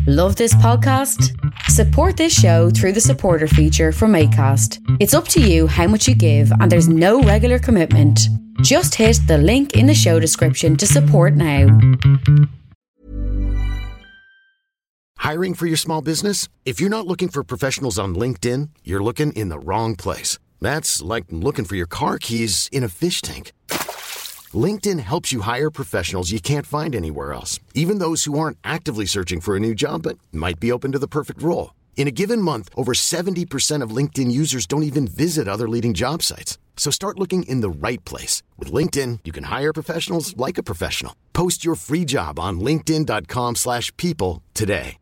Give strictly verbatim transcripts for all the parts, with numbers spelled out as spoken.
Love this podcast? Support this show through the supporter feature from Acast. It's up to you how much you give and there's no regular commitment. Just hit the link in the show description to support now. Hiring for your small business? If you're not looking for professionals on LinkedIn, you're looking in the wrong place. That's like looking for your car keys in a fish tank. LinkedIn helps you hire professionals you can't find anywhere else, even those who aren't actively searching for a new job but might be open to the perfect role. In a given month, over seventy percent of LinkedIn users don't even visit other leading job sites. So start looking in the right place. With LinkedIn, you can hire professionals like a professional. Post your free job on linkedin.com slash people today.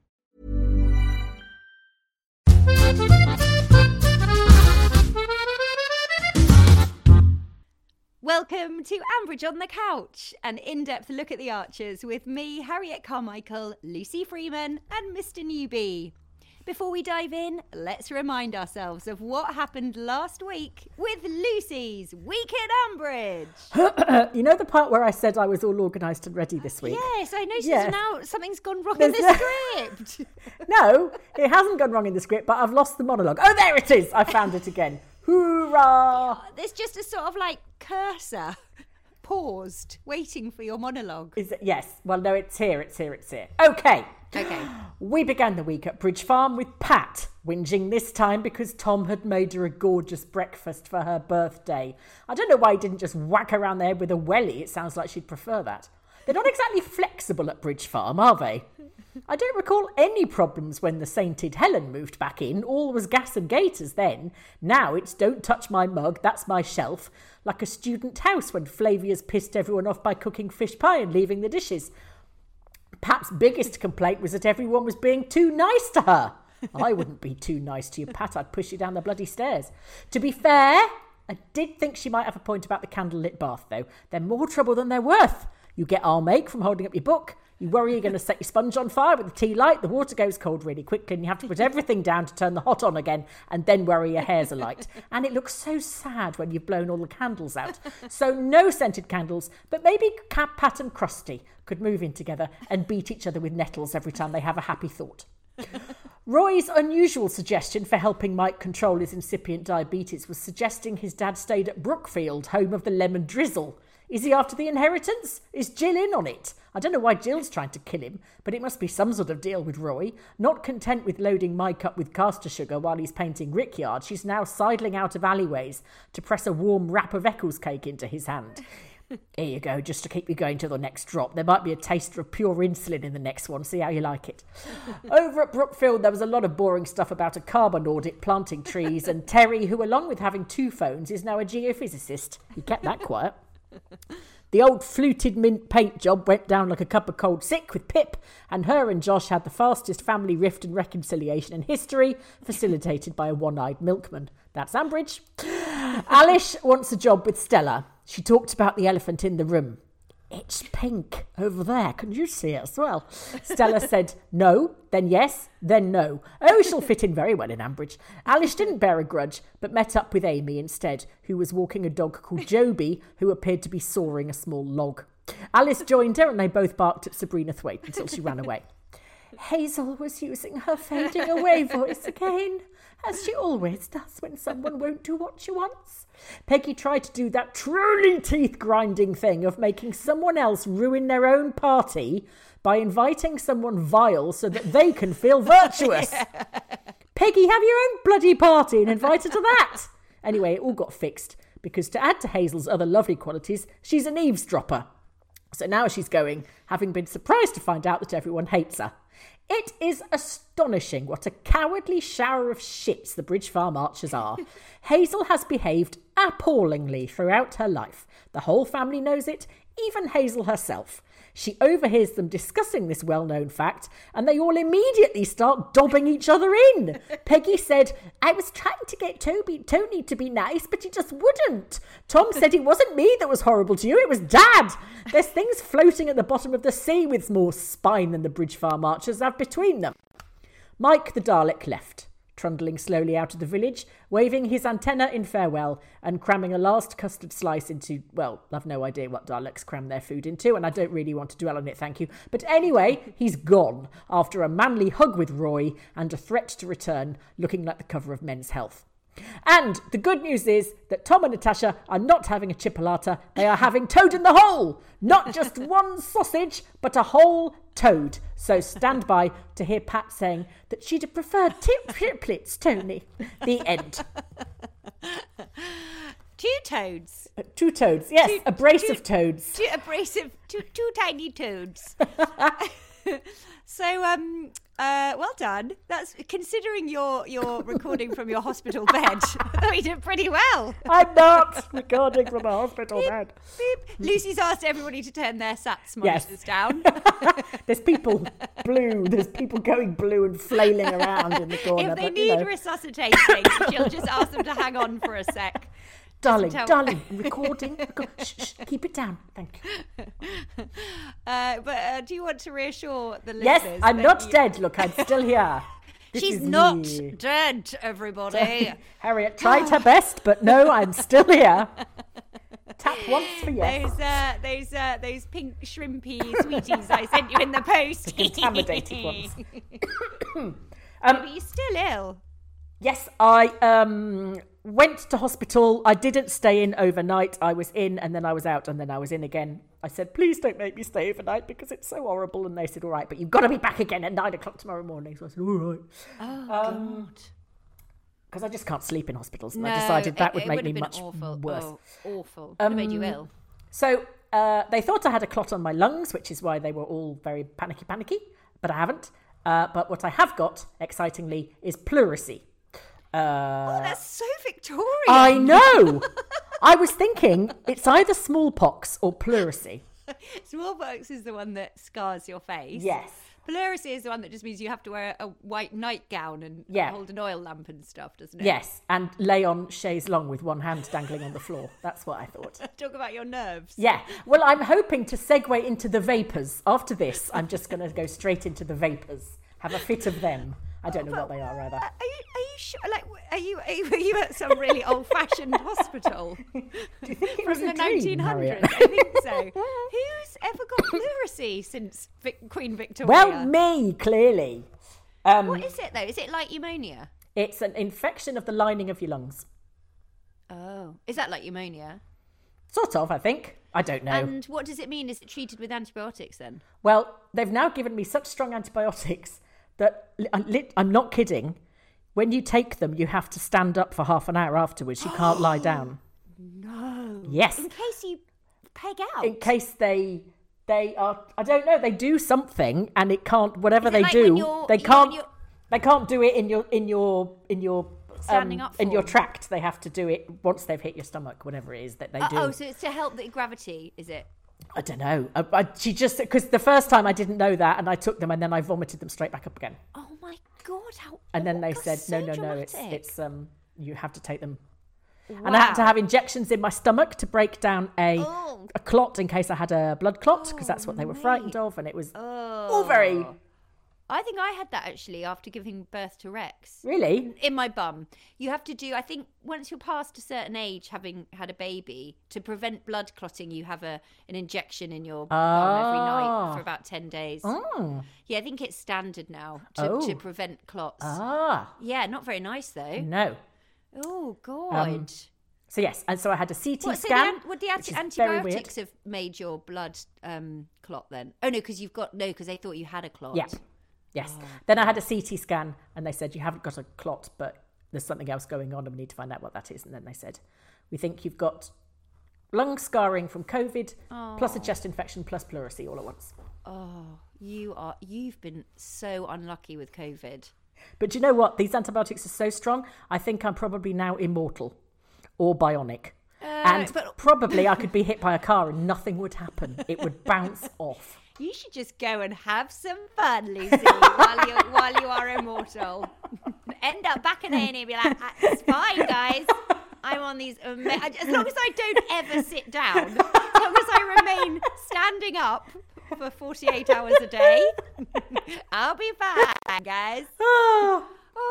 Welcome to Ambridge on the Couch, an in-depth look at the Archers with me, Harriet Carmichael, Lucy Freeman and Mister Newbie. Before we dive in, let's remind ourselves of what happened last week with Lucy's Week in Ambridge. You know the part where I said I was all organised and ready this week? Yes, I noticed Yes. now something's gone wrong There's in the script. No, it hasn't gone wrong in the script, but I've lost the monologue. Oh, there it is. I found it again. Hoorah! There's just a sort of like cursor paused, waiting for your monologue. Is it? Yes. Well, no, it's here. It's here. It's here. Okay. Okay. We began the week at Bridge Farm with Pat whinging this time because Tom had made her a gorgeous breakfast for her birthday. I don't know why he didn't just whack her around the head with a welly. It sounds like she'd prefer that. They're not exactly flexible at Bridge Farm, are they? I don't recall any problems when the sainted Helen moved back in. All was gas and gaiters then. Now it's don't touch my mug, that's my shelf. Like a student house when Flavia's pissed everyone off by cooking fish pie and leaving the dishes. Pat's biggest complaint was that everyone was being too nice to her. I wouldn't be too nice to you, Pat. I'd push you down the bloody stairs. To be fair, I did think she might have a point about the candlelit bath, though. They're more trouble than they're worth. You get arm ache from holding up your book. You worry you're going to set your sponge on fire with the tea light. The water goes cold really quickly and you have to put everything down to turn the hot on again and then worry your hair's alight. And it looks so sad when you've blown all the candles out. So no scented candles, but maybe Cat, Pat and Krusty could move in together and beat each other with nettles every time they have a happy thought. Roy's unusual suggestion for helping Mike control his incipient diabetes was suggesting his dad stayed at Brookfield, home of the lemon drizzle. Is he after the inheritance? Is Jill in on it? I don't know why Jill's trying to kill him, but it must be some sort of deal with Roy. Not content with loading Mike up with caster sugar while he's painting Rickyard, she's now sidling out of alleyways to press a warm wrap of Eccles cake into his hand. Here you go, just to keep you going to the next drop. There might be a taster of pure insulin in the next one. See how you like it. Over at Brookfield, there was a lot of boring stuff about a carbon audit, planting trees, and Terry, who, along with having two phones, is now a geophysicist. He kept that quiet. The old fluted mint paint job went down like a cup of cold sick with Pip, and her and Josh had the fastest family rift and reconciliation in history, facilitated by a one-eyed milkman. That's Ambridge. Alice wants a job with Stella. She talked about the elephant in the room. It's pink over there. Can you see it as well? Stella said no, then yes, then no. Oh, she'll fit in very well in Ambridge. Alice didn't bear a grudge, but met up with Amy instead, who was walking a dog called Joby, who appeared to be sawing a small log. Alice joined her and they both barked at Sabrina Thwaite until she ran away. Hazel was using her fading away voice again, as she always does when someone won't do what she wants. Peggy tried to do that truly teeth-grinding thing of making someone else ruin their own party by inviting someone vile so that they can feel virtuous. Peggy, have your own bloody party and invite her to that. Anyway, it all got fixed, because to add to Hazel's other lovely qualities, she's an eavesdropper. So now she's going, having been surprised to find out that everyone hates her. It is astonishing what a cowardly shower of shits the Bridge Farm Archers are. Hazel has behaved appallingly throughout her life. The whole family knows it, even Hazel herself. She overhears them discussing this well-known fact, and they all immediately start dobbing each other in. Peggy said, I was trying to get Toby, Tony to be nice, but he just wouldn't. Tom said it wasn't me that was horrible to you, it was Dad. There's things floating at the bottom of the sea with more spine than the Bridge Farm Archers have between them. Mike the Dalek left. trundling slowly out of the village, waving his antenna in farewell and cramming a last custard slice into, well, I've no idea what Daleks cram their food into, and I don't really want to dwell on it, thank you. But anyway, he's gone after a manly hug with Roy and a threat to return, looking like the cover of Men's Health. And the good news is that Tom and Natasha are not having a chipolata, they are having toad in the hole! Not just one sausage, but a whole toad. So stand by to hear Pat saying that she'd have preferred tip triplets, Tony. The end. Two toads. Uh, two toads, yes, two, a brace two, of toads. Two, a brace of, two, two tiny toads. So, um, uh, well done. That's considering you're you're recording from your hospital bed. We did pretty well. I'm not recording from a hospital beep, bed. Beep. Lucy's asked everybody to turn their SATS monitors Yes. down. There's people blue. There's people going blue and flailing around in the corner. If they but, need you know. resuscitating, she'll just ask them to hang on for a sec. Darling, tell- darling, recording. Record. Shh, shh, keep it down. Thank you. Uh, but uh, do you want to reassure the listeners? Yes, I'm that not you- dead. Look, I'm still here. This She's is not me. dead, everybody. Harriet tried her best, but no, I'm still here. Tap once for yes. Those, uh, those, uh, those pink shrimpy sweeties I sent you in the post. Contaminated ones. um, but you're still ill. Yes, I um, went to hospital. I didn't stay in overnight. I was in and then I was out and then I was in again. I said, please don't make me stay overnight because it's so horrible. And they said, all right, but you've got to be back again at nine o'clock tomorrow morning. So I said, all right. Oh, Um, God. Because I just can't sleep in hospitals. And No, I decided that it, would it make would me have been much awful. worse. Oh, awful. It made you Um, ill. So uh, they thought I had a clot on my lungs, which is why they were all very panicky, panicky. But I haven't. Uh, but what I have got, excitingly, is pleurisy. Uh, Oh, that's so Victorian. I know. I was thinking it's either smallpox or pleurisy. Smallpox is the one that scars your face. Yes. Pleurisy is the one that just means you have to wear a white nightgown and Yeah. hold an oil lamp and stuff, doesn't it? Yes, and lay on chaise longue with one hand dangling on the floor. That's what I thought. Talk about your nerves. Yeah. Well, I'm hoping to segue into the vapours. After this, I'm just going to go straight into the vapours. Have a fit of them. I don't know what they are, either. Are you, are you sure? Like, are you, are you, are you at some really old-fashioned hospital Do you think it from was the a dream, nineteen hundreds? Harriet? I think so. Who's ever got pleurisy since Vic- Queen Victoria? Well, me, clearly. Um, What is it, though? Is it like pneumonia? It's an infection of the lining of your lungs. Oh. Is that like pneumonia? Sort of, I think. I don't know. And what does it mean? Is it treated with antibiotics then? Well, they've now given me such strong antibiotics that li- I lit- I'm not kidding. When you take them, you have to stand up for half an hour afterwards. You can't lie down. No. Yes. In case you peg out. In case they they are, I don't know, they do something and it can't. Whatever Is it they like do, when you're- they you know, can't. when you're- They can't do it in your in your in your Standing um, up in your form. tract. They have to do it once they've hit your stomach, whatever it is that they Uh, do. oh, so it's to help the gravity, is it? I don't know. I, I, she just because the first time I didn't know that, and I took them, and then I vomited them straight back up again. Oh my God! How? And then oh, they that's said, so no, no, no, it's dramatic. it's um, you have to take them. And I had to Wow. have injections in my stomach to break down a Oh. a clot in case I had a blood clot, because that's what they were frightened of, and it was all very I think I had that actually after giving birth to Rex. really. In my bum. You have to do, I think, once you're past a certain age, having had a baby, to prevent blood clotting, you have a an injection in your bum every night Ah. for about ten days. Oh. Yeah, I think it's standard now to, Oh. to prevent clots. Ah, Yeah, not very nice though. no. Oh, God. So yes, and so I had a C T What, so the, scan. an- would the which anti- is very weird. antibiotics have made your blood um, clot then? Oh, no, because you've got, no, because they thought you had a clot. Yeah. Yes. Then I had a C T scan and they said, you haven't got a clot, but there's something else going on and we need to find out what that is. And then they said, we think you've got lung scarring from COVID, plus a chest infection, plus pleurisy all at once. Oh, you are, you've been so unlucky with COVID. But do you know what? These antibiotics are so strong, I think I'm probably now immortal or bionic. and but- probably I could be hit by a car and nothing would happen. It would bounce off. You should just go and have some fun, Lucy, while you while you are immortal. End up back in A and E and be like, it's fine, guys. I'm on these, ama- as long as I don't ever sit down, as long as I remain standing up for forty-eight hours a day, I'll be fine, guys. Oh, Oh,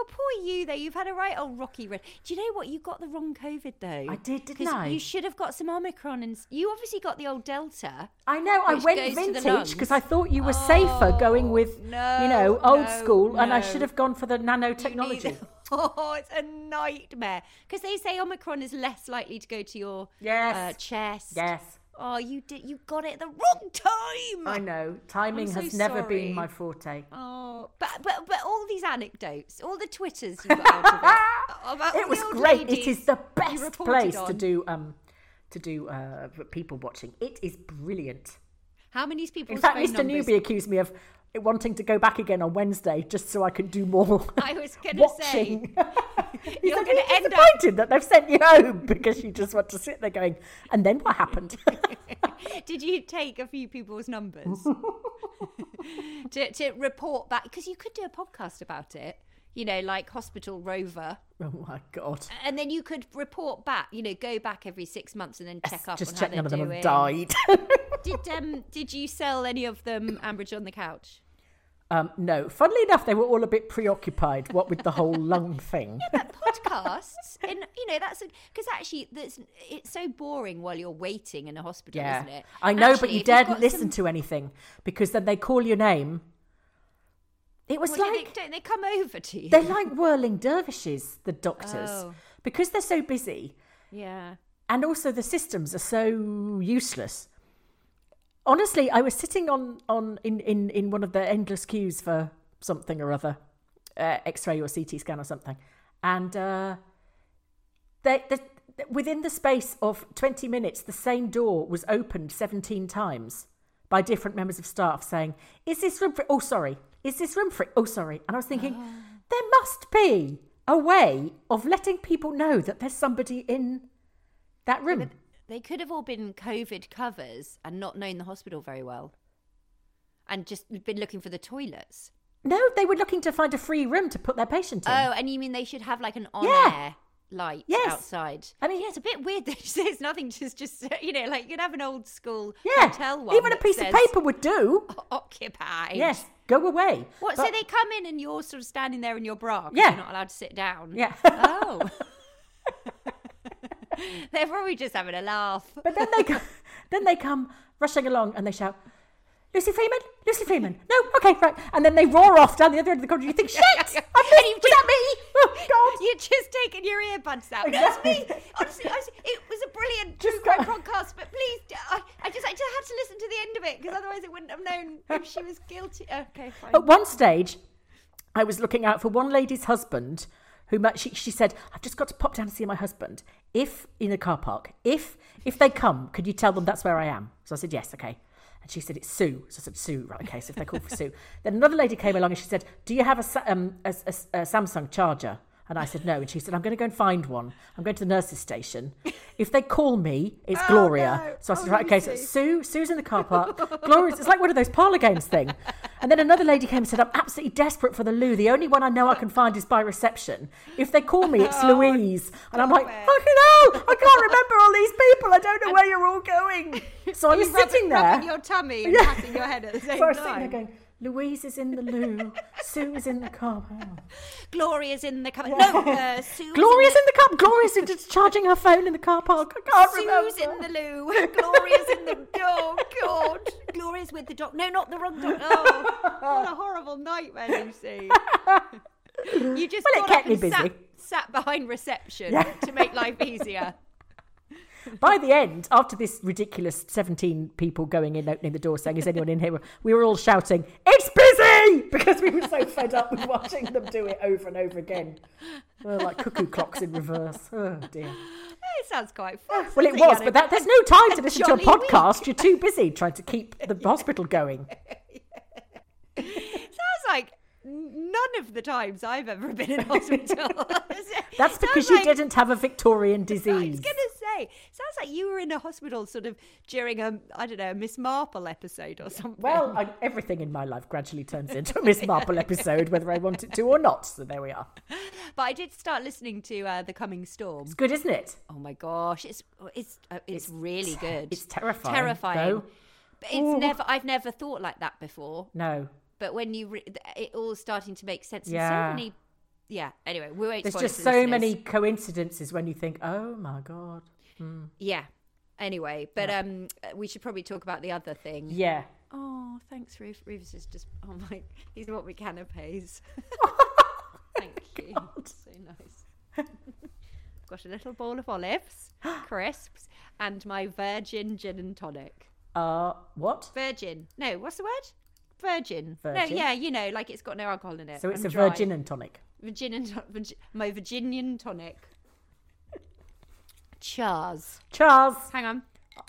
Oh, poor you, though. You've had a right old rocky run. Do you know what? You got the wrong COVID, though. I did, didn't I? You should have got some Omicron. And you obviously got the old Delta. I know. I went vintage because I thought you were oh, safer going with, no, you know, old no, school. No. And I should have gone for the nanotechnology. Oh, it's a nightmare. Because they say Omicron is less likely to go to your yes. uh, chest. Yes. Oh, you did. You got it at the wrong time. I know. Timing so has never sorry. been my forte. Oh, but but but all these anecdotes, all the Twitters you got out of it. About it was great. It is the best place on. to do um to do uh people watching. It is brilliant. How many people? In fact, Mister Newby accused me of wanting to go back again on Wednesday just so I could do more. I was going to say. He's You're going to end disappointed up... that they've sent you home because you just want to sit there going, and then what happened? Did you take a few people's numbers to, to report back? Because you could do a podcast about it, you know, like Hospital Rover. Oh, my God. And then you could report back, you know, go back every six months and then check yes, up just on check how none they're of them doing. have died. Did um did you sell any of them Ambridge on the Couch? Um, no. Funnily enough, they were all a bit preoccupied, what with the whole lung thing. Yeah, but podcasts, and you know, that's because actually that's, it's so boring while you're waiting in a hospital, yeah. isn't it? I know, actually, but you daren't listen some... to anything because then they call your name. It was well, like... They, don't they come over to you? They're like whirling dervishes, the doctors, oh. because they're so busy. Yeah. And also the systems are so useless. Honestly, I was sitting on, on in, in, in one of the endless queues for something or other, uh, X-ray or C T scan or something, and uh, they, they, within the space of twenty minutes, the same door was opened seventeen times by different members of staff saying, "Is this room for? Oh, sorry. Is this room for? Oh, sorry." And I was thinking, oh. there must be a way of letting people know that there's somebody in that room. Yeah, they could have all been COVID covers and not known the hospital very well and just been looking for the toilets. No, they were looking to find a free room to put their patient in. Oh, and you mean they should have like an on-air yeah. light yes. outside? I mean, yeah, it's a bit weird that there's nothing to just, you know, like you could have an old school yeah. hotel one. Even a piece of paper would do. Occupied. Yes, go away. What, but... so they come in and you're sort of standing there in your bra because yeah. you're not allowed to sit down? Yeah. Oh. They're probably just having a laugh. But then they come, then they come rushing along and they shout, "Lucy Freeman, Lucy Freeman." No, okay, right. And then they roar off down the other end of the corridor. You think, shit, I missed, was just, that me? Oh, God. You're just taking your earbuds out. Exactly. That's me. Honestly, I was, it was a brilliant true Just crime go- podcast, but please, I, I just I just had to listen to the end of it because otherwise it wouldn't have known if she was guilty. Okay, fine. At one stage, I was looking out for one lady's husband who she, she said, "I've just got to pop down to see my husband. If, in a car park, if if they come, could you tell them that's where I am?" So I said, "Yes, okay." And she said, "It's Sue." So I said, "Sue, right, okay, so if they call for Sue." Then another lady came along and she said, "Do you have a, um, a, a, a Samsung charger?" And I said, "No." And she said, "I'm going to go and find one. I'm going to the nurse's station. If they call me, it's oh, Gloria." No. So I said, oh, right, okay, so it's Sue, Sue's in the car park. Gloria's, it's like one of those parlour games thing. And then another lady came and said, "I'm absolutely desperate for the loo. The only one I know I can find is by reception. If they call me, it's oh, Louise." And I'm like, fucking hell, I can't remember all these people. I don't know where you're all going. So I was rubbing, sitting there. rubbing your tummy and Yeah. patting your head at the same So I was time. sitting there going, Louise is in the loo, Sue is in the car. Oh. Gloria's in the car. Yeah. No, uh, Sue's Gloria's in in the car. Gloria's just charging her phone in the car park. I can't Sue's remember. in the loo. Gloria's in the... Oh, God. Gloria's with the doc. No, not the wrong doc. Oh, what a horrible nightmare, Lucy. You just Well, it got kept up me and busy. Sat, sat behind reception Yeah. to make life easier. By the end, after this ridiculous seventeen people going in, opening the door, saying, "Is anyone in here?" we were all shouting, "It's busy!" because we were so fed up with watching them do it over and over again. Well, like cuckoo clocks in reverse. Oh, dear. It sounds quite fun. Well, it was, but that, there's no time to listen to a podcast. You're too busy trying to keep the hospital going. Sounds like none of the times I've ever been in hospital. That's because Sounds you like- didn't have a Victorian I was disease. going to say, sounds like you were in a hospital sort of during a, I don't know, a Miss Marple episode or something. Well, I, everything in my life gradually turns into a Miss Marple episode, whether I want it to or not. So there we are. But I did start listening to uh, The Coming Storm. It's good, isn't it? Oh my gosh, it's it's uh, it's, It's really te- good. it's terrifying, Terrifying. though. But it's Ooh. never. I've never thought like that before. No. But when you, re- it all starting to make sense. Yeah. And so many, yeah. Anyway, we won't. There's spoil it just for so listeners. many coincidences when you think, oh my God. Mm. Yeah. Anyway, but um, we should probably talk about the other thing. Yeah. Oh, thanks, Ruf. Rufus is just. Oh my, he's bought me canapes. Thank you. So nice. Got a little bowl of olives, crisps, and my virgin gin and tonic. Uh, what? Virgin. No, what's the word? Virgin. Virgin? No, yeah, you know, like it's got no alcohol in it. So it's I'm a dry. virgin and tonic. Virgin and to- Virgi- my Virginian tonic. Chars. Charles. Hang on.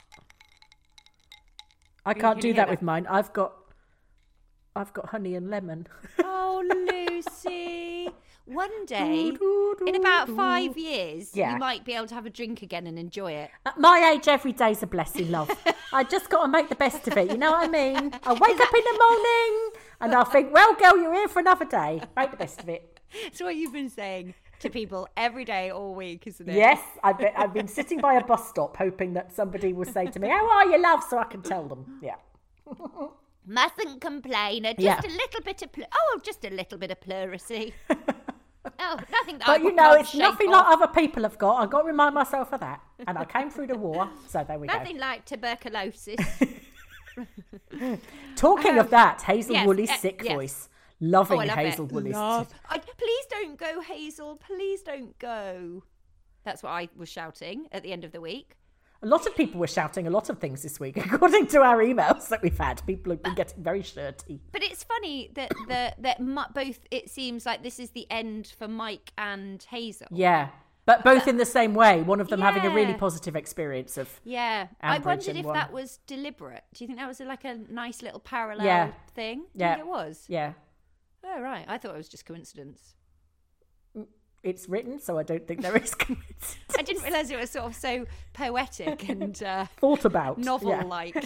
I You can't can do hear that that. with mine. I've got, I've got honey and lemon. Oh, Lucy. One day, in about five years, Yeah. you might be able to have a drink again and enjoy it. At my age, every day's a blessing, love. I just got to make the best of it. You know what I mean? I wake up in the morning and I'll think, well, girl, you're here for another day. Make the best of it. It's what you've been saying to people every day, all week, isn't it? Yes, I've been, I've been sitting by a bus stop hoping that somebody will say to me, how are you, love? So I can tell them. Yeah. Mustn't complain. Just Yeah. a little bit of pl- oh, just a little bit of pleurisy. Oh, nothing that I But you would know, not it's shake nothing off. like other people have got. I've got to remind myself of that. And I came through the war, so there we Nothing go. like tuberculosis. Talking of that, Hazel yes, Woolley's uh, sick yes. voice. Loving Oh, I love Hazel it. Woolley's. Love. I, please don't go, Hazel. Please don't go. That's what I was shouting at the end of the week. A lot of people were shouting a lot of things this week, according to our emails that we've had. People have been getting very shirty. But it's funny that the that mu- both it seems like this is the end for Mike and Hazel. Yeah. But both in the same way. One of them having a really Yeah. positive experience of. Yeah, I Ambridge wondered and if one. that was deliberate. Do you think that was like a nice little parallel Yeah. thing? Do you Yeah. think it was? Yeah. Oh right, I thought it was just coincidence. It's written, so I don't think there is coincidence. I didn't realise it was sort of so poetic and uh, Thought about. Yeah. novel-like.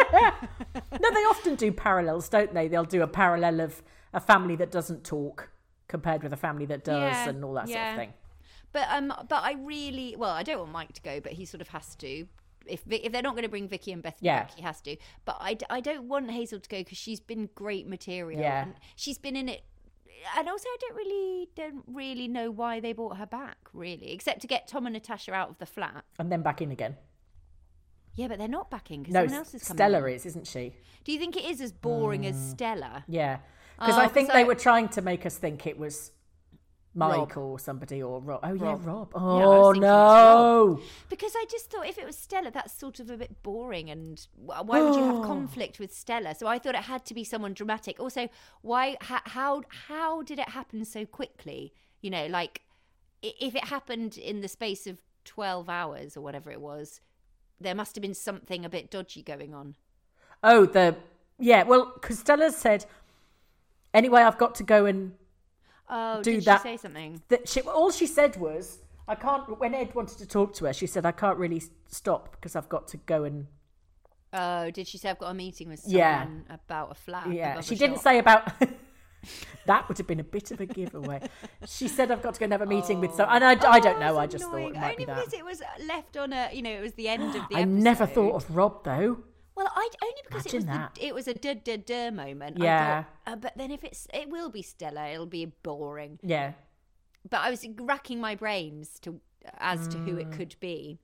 No, they often do parallels, don't they? They'll do a parallel of a family that doesn't talk compared with a family that does Yeah, and all that sort yeah. of thing. But um, but I really well, I don't want Mike to go, but he sort of has to. If Vi- if they're not going to bring Vicky and Bethany Yeah. back, he has to. But I, d- I don't want Hazel to go because she's been great material. Yeah. And she's been in it. And also, I don't really don't really know why they brought her back, really, except to get Tom and Natasha out of the flat. And then back in again. Yeah, but they're not back in because No, someone else is coming. Stella in. is, isn't she? Do you think it is as boring as Stella? Yeah. Because Oh, I think 'cause they I- were trying to make us think it was Mike Rob. or somebody or Rob. Oh, yeah, Rob. Rob. Yeah, I was Oh, thinking it's no. Because I just thought if it was Stella, that's sort of a bit boring, and wh- why would you have conflict with Stella? So I thought it had to be someone dramatic. Also, why? How? How, how did it happen so quickly? You know, like i- if it happened in the space of twelve hours or whatever it was, there must have been something a bit dodgy going on. Oh, the. Yeah, well, because Stella said, anyway, I've got to go and. Oh, Do did that- she say something? That she, all she said was, I can't. When Ed wanted to talk to her, she said, I can't really stop because I've got to go and. Oh, did she say I've got a meeting with someone Yeah. about a flat? Yeah, above she a didn't shop? say about. That would have been a bit of a giveaway. She said, I've got to go and have a meeting with so. And I, I don't know. Oh, I it's just annoying. thought it might Only be that. because it was left on a, you know, it was the end of the I episode. never thought of Rob, though. Well, I only because Imagine it was that. the, it was a duh duh duh moment. I Yeah. thought, uh, but then if it's it will be Stella, it'll be boring. Yeah. But I was racking my brains to as to who it Mm. could be.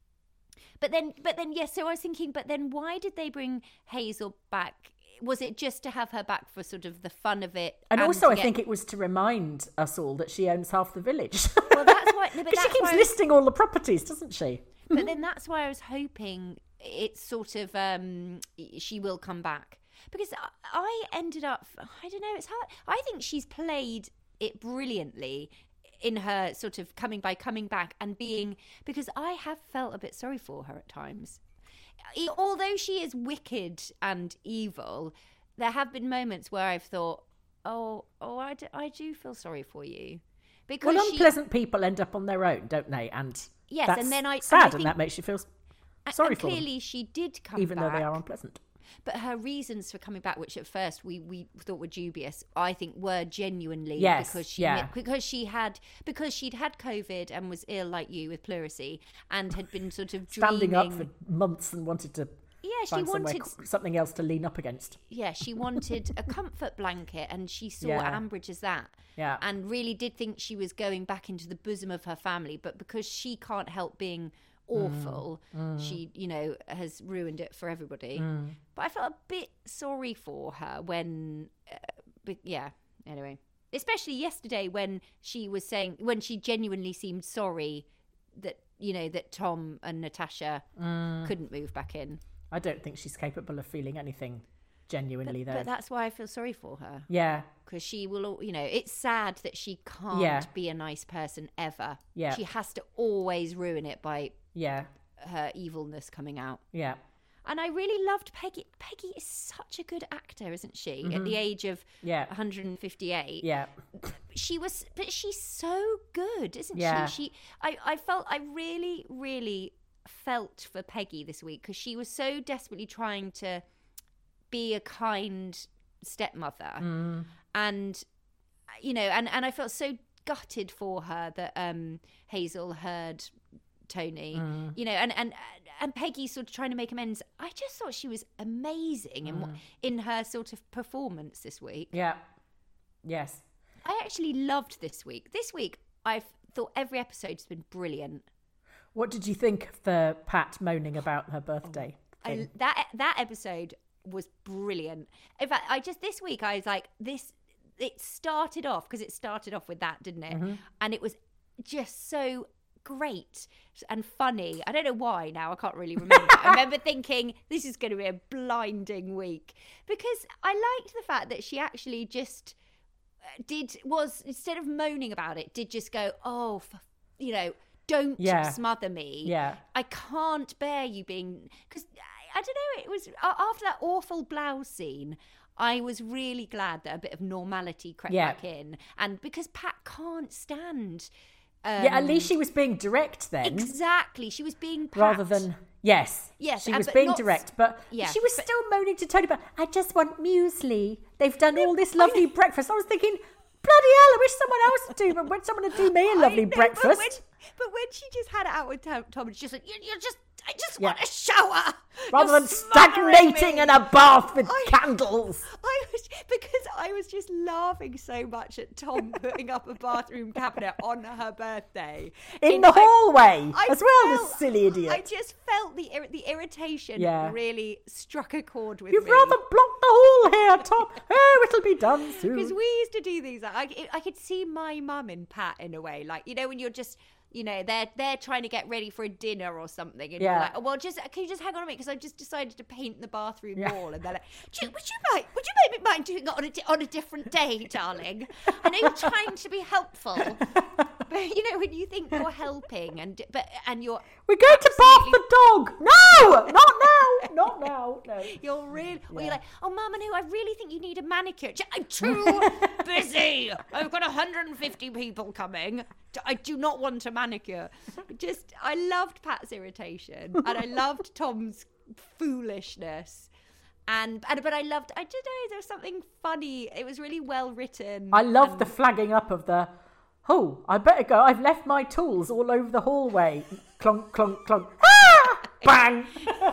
But then, but then, yes. so I was thinking, but then why did they bring Hazel back? Was it just to have her back for sort of the fun of it? And, also, to I get- think it was to remind us all that she owns half the village. Well, that's why. No, but Because she that's keeps why I was- listing all the properties, doesn't she? But then that's why I was hoping it's sort of um, she will come back, because I, I ended up I don't know, it's hard. I think she's played it brilliantly in her sort of coming by coming back and being, because I have felt a bit sorry for her at times. E- Although she is wicked and evil, there have been moments where I've thought, oh, oh, I do, I do feel sorry for you, because Well, she, unpleasant people end up on their own, don't they? And Yes, that's and then I- and sad, I and, think- that makes you feel and- sorry and for them, clearly she did come even back. though they are unpleasant. But her reasons for coming back, which at first we, we thought were dubious, I think were genuinely Yes, because she yeah. because she had because she'd had COVID and was ill like you with pleurisy and had been sort of Standing dreaming. up for months and wanted to Yeah, she Find wanted somewhere, something else to lean up against. Yeah, she wanted a comfort blanket, and she saw Yeah. Ambridge as that. Yeah. And really did think she was going back into the bosom of her family, but because she can't help being awful, Mm. she, you know, has ruined it for everybody. Mm. But I felt a bit sorry for her when, uh, but yeah, anyway. Especially yesterday when she was saying, when she genuinely seemed sorry that, you know, that Tom and Natasha Mm. couldn't move back in. I don't think she's capable of feeling anything genuinely, But, though. but that's why I feel sorry for her. Yeah. Because she will, you know, it's sad that she can't Yeah. be a nice person ever. Yeah. She has to always ruin it by Yeah. her evilness coming out. Yeah. And I really loved Peggy. Peggy is such a good actor, isn't she? At the age of Yeah. one hundred fifty-eight. Yeah. She was, but she's so good, isn't Yeah. she? She, I, I felt, I really, really felt for Peggy this week because she was so desperately trying to be a kind stepmother. Mm. And, you know, and, and I felt so gutted for her that um, Hazel heard Tony, Mm. you know, and, and, and Peggy sort of trying to make amends. I just thought she was amazing in, Mm. in her sort of performance this week. Yeah. Yes. I actually loved this week. This week, I've thought every episode's been brilliant. What did you think of the Pat moaning about her birthday I, thing? that that episode was brilliant. In fact, I just this week I was like, this. It started off because it started off with that, didn't it? Mm-hmm. And it was just so great and funny. I don't know why now. I can't really remember. I remember thinking this is going to be a blinding week because I liked the fact that she actually just did was instead of moaning about it, did just go, oh, for, you know. Don't Yeah. smother me. Yeah. I can't bear you being... Because, I, I don't know, it was... After that awful blouse scene, I was really glad that a bit of normality crept Yeah. back in. And because Pat can't stand... Um, Yeah, at least she was being direct then. Exactly. She was being Pat. Rather than... Yes. Yes, She and- was but being not- direct, but yeah, she was but- still moaning to Tony about, I just want muesli. They've done all this lovely breakfast. I was thinking, bloody hell, I wish someone else would do, but when someone would do me a lovely I know, breakfast. But when, but when she just had it out with Tom, Tom it's just like, you, you're just... I just Yeah. want a shower. Rather You're than smothering stagnating me. in a bath with I- candles. I was because I was just laughing so much at Tom putting up a bathroom cabinet on her birthday In the I- hallway I as well, felt- the silly idiot. I just felt the ir- the irritation Yeah. really struck a chord with You'd me. rather block the hall here, Tom. Oh, it'll be done Because soon. we used to do these. I, I could see my mum in Pat in a way, like you know when you're just. You know, they're they're trying to get ready for a dinner or something, and Yeah. you're like, oh, well, just can you just hang on a minute because I've just decided to paint the bathroom Yeah. wall, and they're like, "Gee, would you mind? Would you maybe mind doing it on a di- on a different day, darling? I know you're trying to be helpful, but you know when you think you're helping, and but and you're We're going to bath the dog. No, not now. Not now. No. You're really, or Yeah. you're like, oh, Mum, I know, I really think you need a manicure. J- I'm too busy. I've got one hundred fifty people coming. D- I do not want a manicure. Just, I loved Pat's irritation, and I loved Tom's foolishness. And, and but I loved, I don't know, there was something funny. It was really well written. I love and- the flagging up of the, oh, I better go. I've left my tools all over the hallway. Clunk, clunk, clunk. Ah! Bang!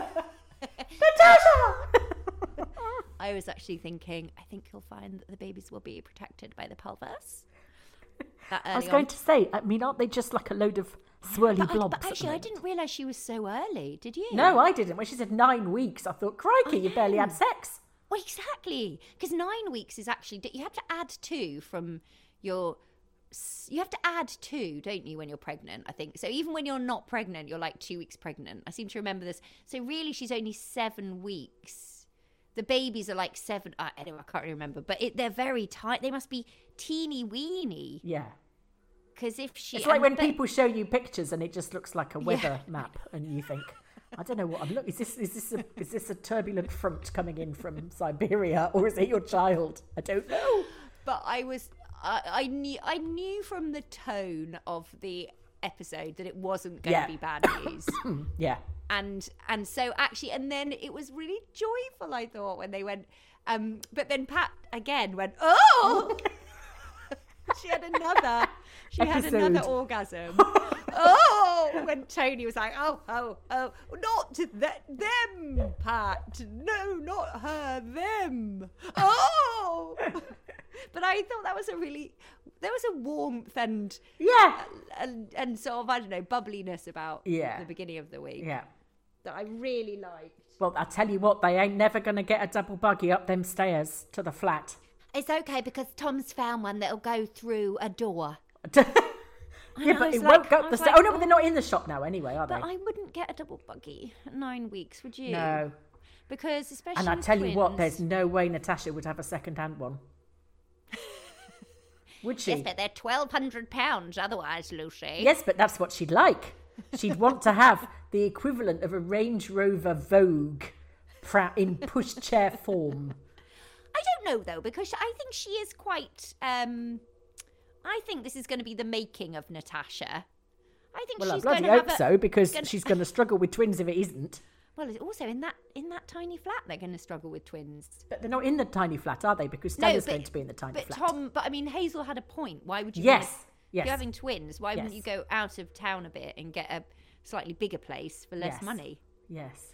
Natasha! I was actually thinking, I think you'll find that the babies will be protected by the pelvis. That I was early going on. to say, I mean, aren't they just like a load of swirly But, I, blobs? but at the actually, I moment? didn't realise she was so early. Did you? No, I didn't. When she said nine weeks, I thought, crikey, you barely had sex. Well, exactly. Because nine weeks is actually you have to add two from your. You have to add two, don't you, when you're pregnant? I think so. Even when you're not pregnant, you're like two weeks pregnant. I seem to remember this. So really, she's only seven weeks. The babies are like seven. Uh, anyway, I can't really remember, but it, they're very tight. They must be teeny weeny. Yeah. Because if she, It's like and when they- people show you pictures and it just looks like a weather map, and you think, I don't know what I'm looking. Is this is this a, is this a turbulent front coming in from Siberia, or is it your child? I don't know. But I was, I, I knew, I knew from the tone of the episode that it wasn't going to Yeah. be bad news, Yeah. and and so actually, and then it was really joyful. I thought when they went, um, but then Pat again went, oh, she had another, she had Episode. another orgasm. Oh, oh, when Tony was like, oh, oh, oh, not th- them, Pat. No, not her, them. Oh! But I thought that was a really, there was a warmth and, Yeah. and, and sort of, I don't know, bubbliness about Yeah. the beginning of the week Yeah. that I really liked. Well, I tell you what, they ain't never going to get a double buggy up them stairs to the flat. It's okay because Tom's found one that'll go through a door. yeah, know, but it's it like- won't go I up the was stairs. like, Oh, no, but they're not in the shop now anyway, are they? But I wouldn't get a double buggy at nine weeks, would you? No. Because especially And I with tell you what, twins- there's no way Natasha would have a second-hand one. Would she? Yes, but they're twelve hundred pounds otherwise, Lucy. Yes, but that's what she'd like. She'd want to have the equivalent of a Range Rover Vogue pra- in pushchair form. I don't know though, because I think she is quite. Um, I think this is going to be the making of Natasha. I think Well, I she's bloody going to hope have a, so, because gonna- she's going to struggle with twins if it isn't. Well, it's also in that in that tiny flat, they're going to struggle with twins. But they're not in the tiny flat, are they? Because No, Stella's but- going to be in the tiny But flat. Tom, but I mean, Hazel had a point. Why would you? Yes, wanna- yes. If you're having twins, why wouldn't Yes. you go out of town a bit and get a slightly bigger place for less Yes. money? Yes.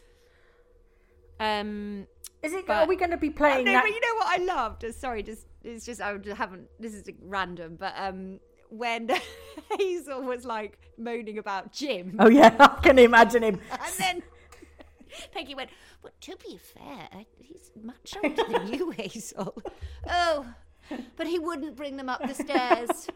Um, Is it? But- are we going to be Oh, playing no, that? but you know what I loved? Uh, Sorry, just it's just I haven't. This is random, but um, when Hazel was like moaning about Jim, Oh yeah, I can imagine him. and then Peggy went, "Well, to be fair, he's much older than you, Hazel." Oh, but he wouldn't bring them up the stairs.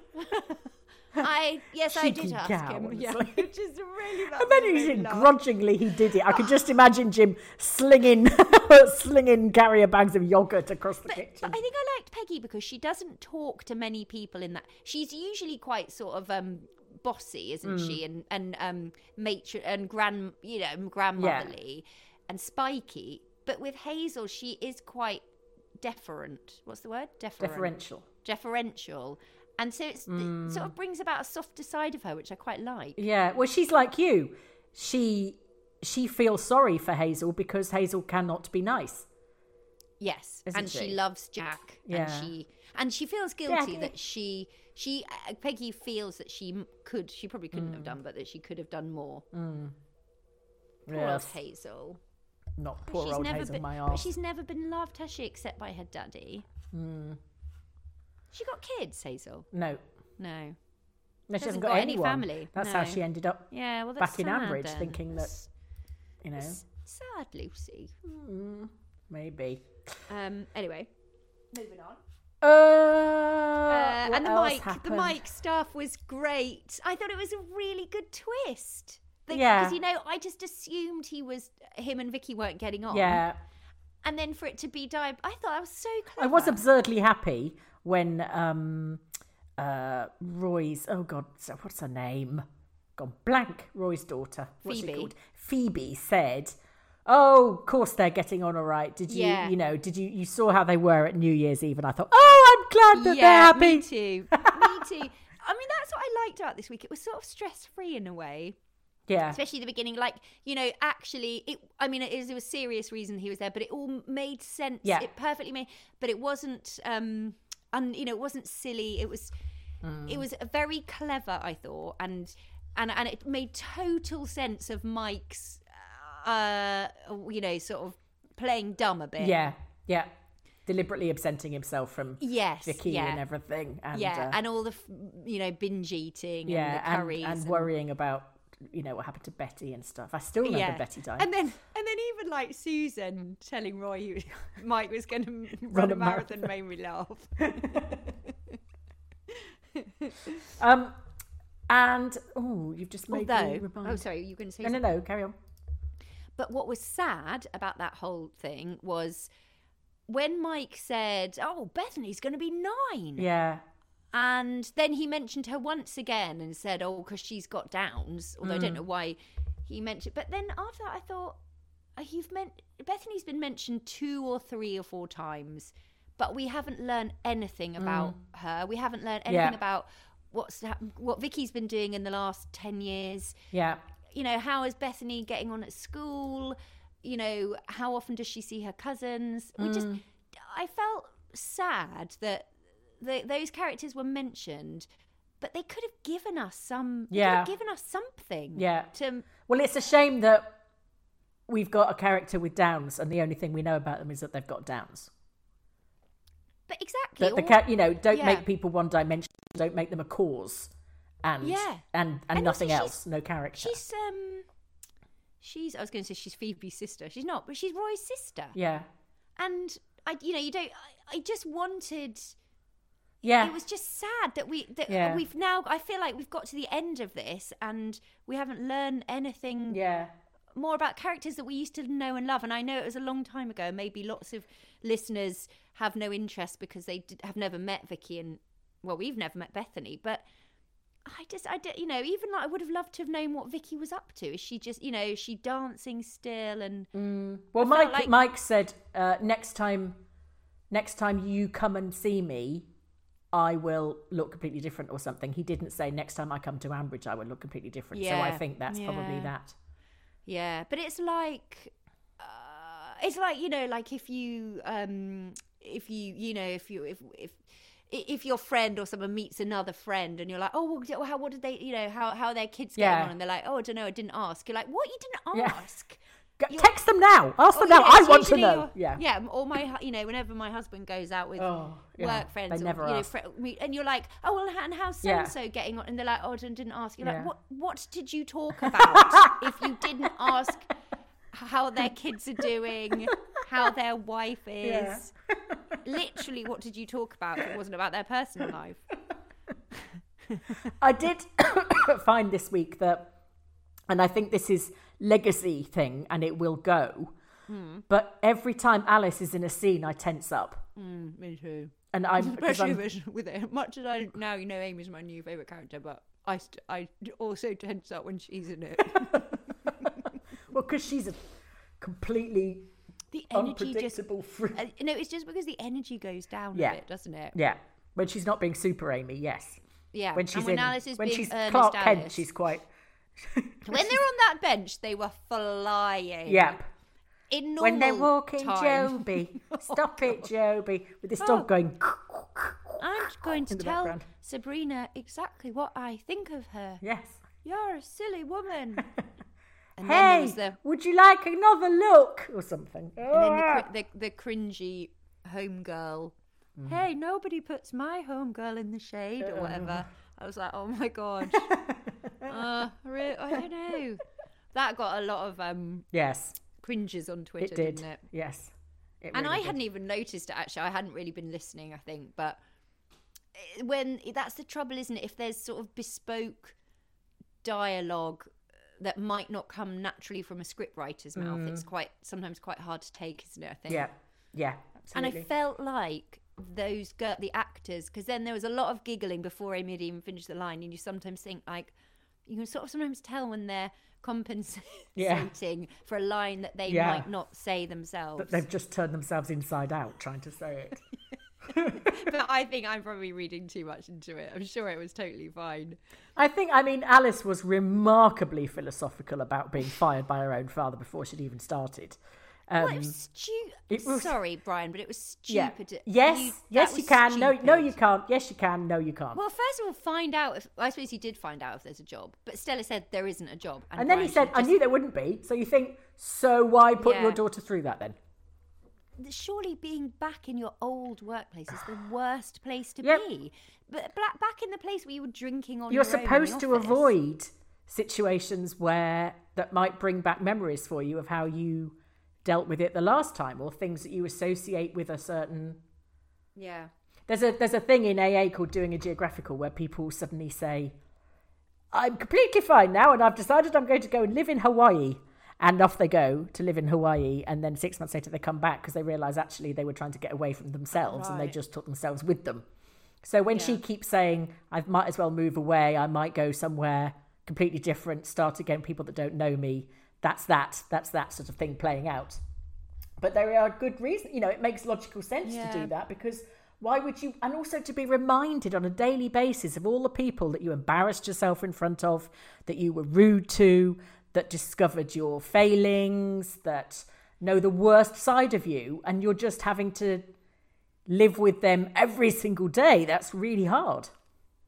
I yes, I Cheeky did ask cow, him. Yeah, honestly. which is really. I bet he grudgingly he did it. I could just imagine Jim slinging, slinging carrier bags of yogurt across the But, kitchen. but I think I liked Peggy because she doesn't talk to many people in that. She's usually quite sort of um, bossy, isn't Mm. she? And and um, matron and grand, you know, grandmotherly and spiky. But with Hazel, she is quite deferent. What's the word? Deferent. Deferential. Deferential. And so it's, Mm. it sort of brings about a softer side of her, which I quite like. Yeah, well, she's like you. She she feels sorry for Hazel because Hazel cannot be nice. Yes, Isn't and she? she? loves Jack, Yeah. and she and she feels guilty Jackie. that she she uh, Peggy feels that she m- could she probably couldn't have done, but that she could have done more. Poor old Yes. Hazel. Not But poor she's old never Hazel, been, my but arse. she's never been loved, has she? Except by her daddy. She got kids, Hazel. No. No. No, she hasn't hasn't got, got any anyone. family. That's No. how she ended up Yeah, well, that's back in sad Ambridge, then. thinking that, It's- you know, it's sad, Lucy. maybe. Um. Anyway, moving on. Uh, Uh, what and the else mic, happened? the mic stuff was great. I thought it was a really good twist. Yeah. because you know, I just assumed he was him and Vicky weren't getting on. Yeah, and then for it to be Di, I thought that was so I clever. was absurdly happy when um, uh, Roy's, oh God, so what's her name? Gone blank. Roy's daughter. What's she Phoebe. called? Phoebe said, "Oh, of course they're getting on all right. Did you, Yeah. you know, did you, you saw how they were at New Year's Eve?" And I thought, "Oh, I'm glad that yeah, they're happy." me too. me too. I mean, that's what I liked about this week. It was sort of stress free in a way. Yeah, Especially the beginning, like, you know, actually, it. I mean, it is a serious reason he was there, but it all made sense. Yeah. It perfectly made, but it wasn't, um, un, you know, it wasn't silly. It was, it was very clever, I thought, and and and it made total sense of Mike's, uh, you know, sort of playing dumb a bit. yeah, yeah. Deliberately absenting himself from Yes. Vicky yeah. and everything. And, yeah, uh, and all the, f- you know, binge eating yeah, and the and, curries and worrying about, you know, what happened to Betty and stuff. I still remember Betty dying. And then, and then even like Susan telling Roy he was, Mike was going to run, Run a a marathon, marathon. made me laugh. Um, and oh, you've just made me Although, remind. oh sorry, you were going to say no, no, something. no, carry on. But what was sad about that whole thing was when Mike said, "Oh, Bethany's going to be nine," Yeah, and then he mentioned her once again and said, "Oh, because she's got Downs." Although I Mm. don't know why he mentioned. But then after that, I thought, oh, "You've meant Bethany's been mentioned two or three or four times, but we haven't learned anything about her. We haven't learned anything Mm. Yeah. about what's hap- what Vicky's been doing in the last ten years. yeah, You know, how is Bethany getting on at school? You know, how often does she see her cousins? We just, I felt sad that the, those characters were mentioned, but they could have given us some. They Yeah. could have given us something. Yeah. To Well, it's a shame that we've got a character with Downs, and the only thing we know about them is that they've got Downs. but exactly. That the or- ca- you know, don't yeah. make people one dimensional. Don't make them a cause, and Yeah. and and, And also nothing she's- else. No character. She's um, she's. I was going to say she's Phoebe's sister. She's not, but she's Roy's sister. Yeah. And I, you know, you don't. I, I just wanted. Yeah. It was just sad that we that Yeah. we've now. I feel like we've got to the end of this, and we haven't learned anything Yeah. more about characters that we used to know and love. And I know it was a long time ago. Maybe lots of listeners have no interest because they did, have never met Vicky, and well, we've never met Bethany, but. I just, I did, you know, even like I would have loved to have known what Vicky was up to. Is she just, you know, is she dancing still? And Well, I felt Mike like- Mike said uh, next time, next time you come and see me, I will look completely different or something. He didn't say next time I come to Ambridge I will look completely different. So I Yeah, think that's probably yeah. that. yeah, but it's like, uh, it's like you know, like if you, um, if you, you know, if you, if if. If your friend or someone meets another friend and you're like, oh, well, how, what did they, you know, how, how are their kids getting Yeah. on? And they're like, oh, I don't know, I didn't ask. You're like, what? You didn't Yeah. ask? Go- You're- Text them now. Ask Oh, them now. yeah, I it's want to usually know. your- Yeah. Yeah. Or my, hu- you know, whenever my husband goes out with Oh, yeah. work friends, They or, never you know, ask. fr- meet- and you're like, oh, well, and how's so Yeah. and so getting on? And they're like, oh, I didn't didn't ask. You're Yeah. like, what? What did you talk about if you didn't ask how their kids are doing, how their wife is? Yeah. Literally, what did you talk about if it wasn't about their personal life? I did find this week that, and I think this is legacy thing, and it will go. Hmm. But every time Alice is in a scene, I tense up, Mm, me too. and I'm because Especially I'm, with, with it. Much as I now, you know, Amy's my new favourite character, but I, st- I also tense up when she's in it. well, because she's a completely The energy just. unpredictable freak. Uh, no, it's just because the energy goes down Yeah. a bit, doesn't it? Yeah, when she's not being super Amy, yes. Yeah. When she's and when in, Alice is when being she's Ernest Clark Alice, Kent, she's quite. when they're on that bench, they were flying. Yep. In normal When they're walking, time. Joby, stop it, Joby, with this Oh. dog going. I'm going to in the tell background. Sabrina exactly what I think of her. Yes. You're a silly woman. And then there Hey, was the would you like another look or something? and then the, Ah. cri- the, the cringy homegirl. Hey, nobody puts my homegirl in the shade or whatever. I was like, oh my god. uh, re- I don't know. That got a lot of um, Yes, cringes on Twitter, it did. didn't it? Yes. It And really I did. hadn't even noticed it, actually. I hadn't really been listening, I think. But when that's the trouble, isn't it? If there's sort of bespoke dialogue that might not come naturally from a scriptwriter's mouth, it's quite sometimes quite hard to take, isn't it? I think. Yeah, yeah, And absolutely. I felt like those girl, the actors, because then there was a lot of giggling before Amy had even finished the line, and you sometimes think like you can sort of sometimes tell when they're compensating Yeah. for a line that they Yeah. might not say themselves. But they've just turned themselves inside out trying to say it. But I think I'm probably reading too much into it. I'm sure it was totally fine. I think, I mean, Alice was remarkably philosophical about being fired by her own father before she'd even started. Um, Well, it was stupid. it was- Sorry, Brian, but it was yeah. stupid. Yes, You- that yes, you was can. No, no, stupid. you can't. Yes, you can. No, you can't. Well, first of all, find out if I suppose he did find out if there's a job, but Stella said there isn't a job, and then he Brian said, should I just- knew there wouldn't be. So you think, so why put Yeah. your daughter through that then? surely being back in your old workplace is the worst place to Yep. be. But bla- back in the place where you were drinking on You're your own in the supposed to office. avoid situations where that might bring back memories for you of how you dealt with it the last time, or things that you associate with a certain. Yeah. There's a there's a thing in A A called doing a geographical where people suddenly say, "I'm completely fine now, and I've decided I'm going to go and live in Hawaii." And off they go to live in Hawaii, and then six months later they come back because they realise actually they were trying to get away from themselves, and they Right. just took themselves with them. So when she Yeah. keeps saying, "I might as well move away, I might go somewhere completely different, start again, people that don't know me," that's that. That's that sort of thing playing out. But there are good reasons, you know, it makes logical sense to do Yeah. that, because why would you, and also to be reminded on a daily basis of all the people that you embarrassed yourself in front of, that you were rude to, that discovered your failings, that know the worst side of you, and you're just having to live with them every single day. That's really hard.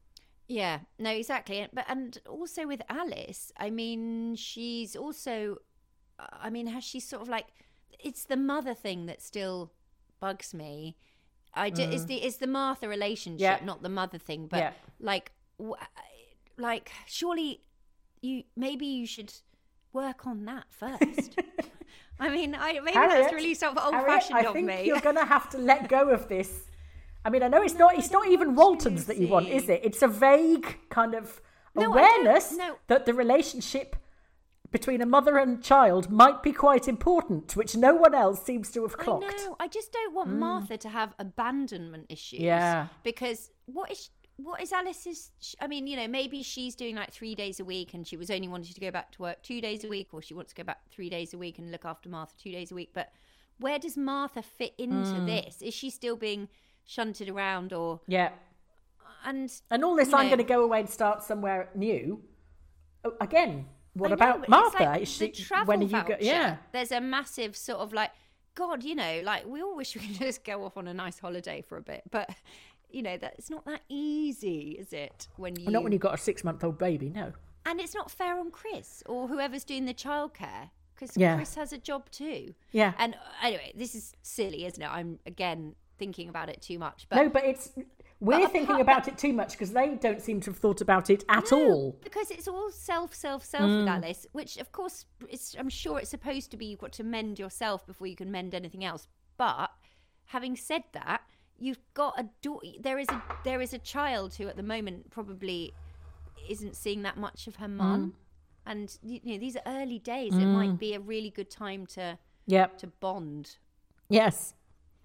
Yeah, no, exactly. But and also with Alice, I mean, she's also, I mean, has she sort of like, it's the mother thing that still bugs me. I just, mm. it's the it's the Martha relationship, yeah. not the mother thing. But yeah. like, w- like, surely you maybe you should work on that first. I mean, I maybe Harriet, that's really sort of old-fashioned Harriet, of me. I think you're going to have to let go of this. I mean, I know it's no, not it's not even Waltons that you want, is it? It's a vague kind of no, awareness no. that the relationship between a mother and child might be quite important, which no one else seems to have clocked. I know. I just don't want mm. Martha to have abandonment issues. Yeah. Because what is what is Alice's... I mean, you know, maybe she's doing like three days a week and she was only wanting to go back to work two days a week, or she wants to go back three days a week and look after Martha two days a week. But where does Martha fit into mm. this? Is she still being shunted around or... Yeah. And, and all this, I'm going to go away and start somewhere new. Again... What I about know, Martha? Like Is she, the travel when you voucher, go, yeah. There's a massive sort of like, God, you know, like we all wish we could just go off on a nice holiday for a bit, but you know that it's not that easy, is it? When you well, not when you've got a six-month-old baby, no. And it's not fair on Chris or whoever's doing the childcare, because yeah. Chris has a job too. Yeah. And anyway, this is silly, isn't it? I'm again thinking about it too much. But no, but it's. We're but thinking about it too much because they don't seem to have thought about it at no, all. Because it's all self, self, self mm. with Alice, which of course it's, I'm sure it's supposed to be you've got to mend yourself before you can mend anything else. But having said that, you've got a do- there is a there is a child who at the moment probably isn't seeing that much of her mum, mm. and you know these are early days. Mm. It might be a really good time to yep. to bond. Yes.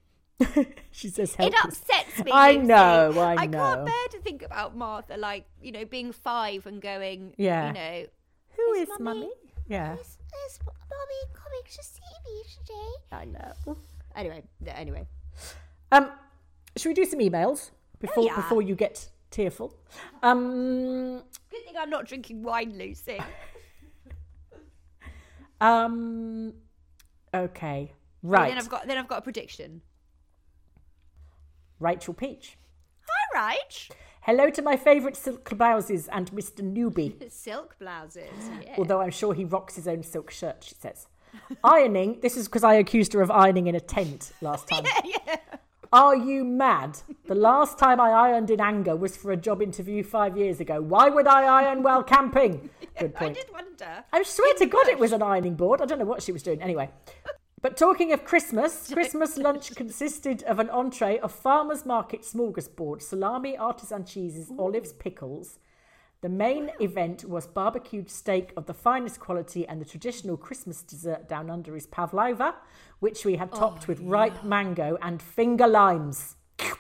She says it upsets me. I Lucy. know, I know. I can't bear to think about Martha, like, you know, being five and going, yeah. you know, who is, is mummy? Yeah. Is, is mummy coming to see me today? I know. Anyway, anyway. Um, should we do some emails before oh, yeah. before you get tearful? Um, Good thing I'm not drinking wine, Lucy. um, okay, right. And then I've got then I've got a prediction. Rachel Peach. Hi, Rach. Hello to my favourite silk blouses and Mister Newbie. Silk blouses, yeah. Although I'm sure he rocks his own silk shirt, she says. Ironing, this is because I accused her of ironing in a tent last time. yeah, yeah. Are you mad? The last time I ironed in anger was for a job interview five years ago. Why would I iron while camping? Good point. I did wonder. I swear to God it was an ironing board. I don't know what she was doing. Anyway. But talking of Christmas, Christmas lunch consisted of an entree of farmer's market smorgasbord, salami, artisan cheeses, Ooh. olives, pickles. The main wow. event was barbecued steak of the finest quality, and the traditional Christmas dessert down under is pavlova, which we had topped oh, with yeah. ripe mango and finger limes.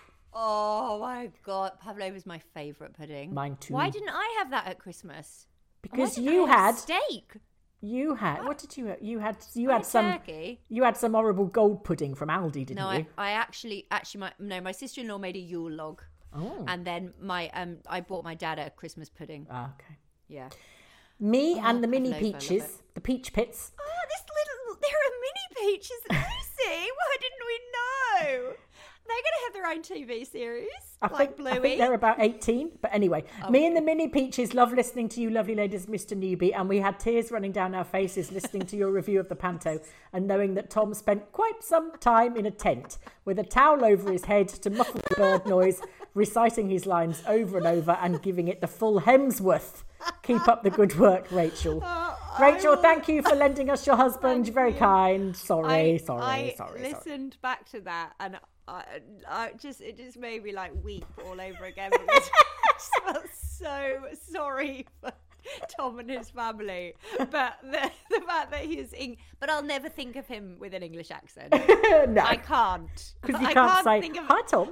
Oh my God, pavlova is my favourite pudding. Mine too. Why didn't I have that at Christmas? Because you had steak. You had what did you have? You had you I had some turkey. You had some horrible gold pudding from Aldi, didn't no, you? No, I, I actually actually my no, my sister-in-law made a Yule log. Oh. And then my um I bought my dad a Christmas pudding. Ah, okay. Yeah. Me oh, and the mini pavlova, peaches, the peach pits. Oh, this little there are mini peaches, Lucy. Why didn't we know? They're going to have their own T V series, I like think, Bluey. I think they're about eighteen. But anyway, oh, me and the mini peaches love listening to you lovely ladies, Mister Newbie, and we had tears running down our faces listening to your review of the panto and knowing that Tom spent quite some time in a tent with a towel over his head to muffle the bird noise, reciting his lines over and over and giving it the full Hemsworth. Keep up the good work, Rachel. Uh, Rachel, will... thank you for lending us your husband. You're very kind. Sorry, I, sorry, I sorry. I listened sorry. back to that and I, I just it just made me like weep all over again because I just felt so sorry for Tom and his family, but the, the fact that he's in, but I'll never think of him with an English accent. No, I can't because you I can't, can't say think of, hi, Tom.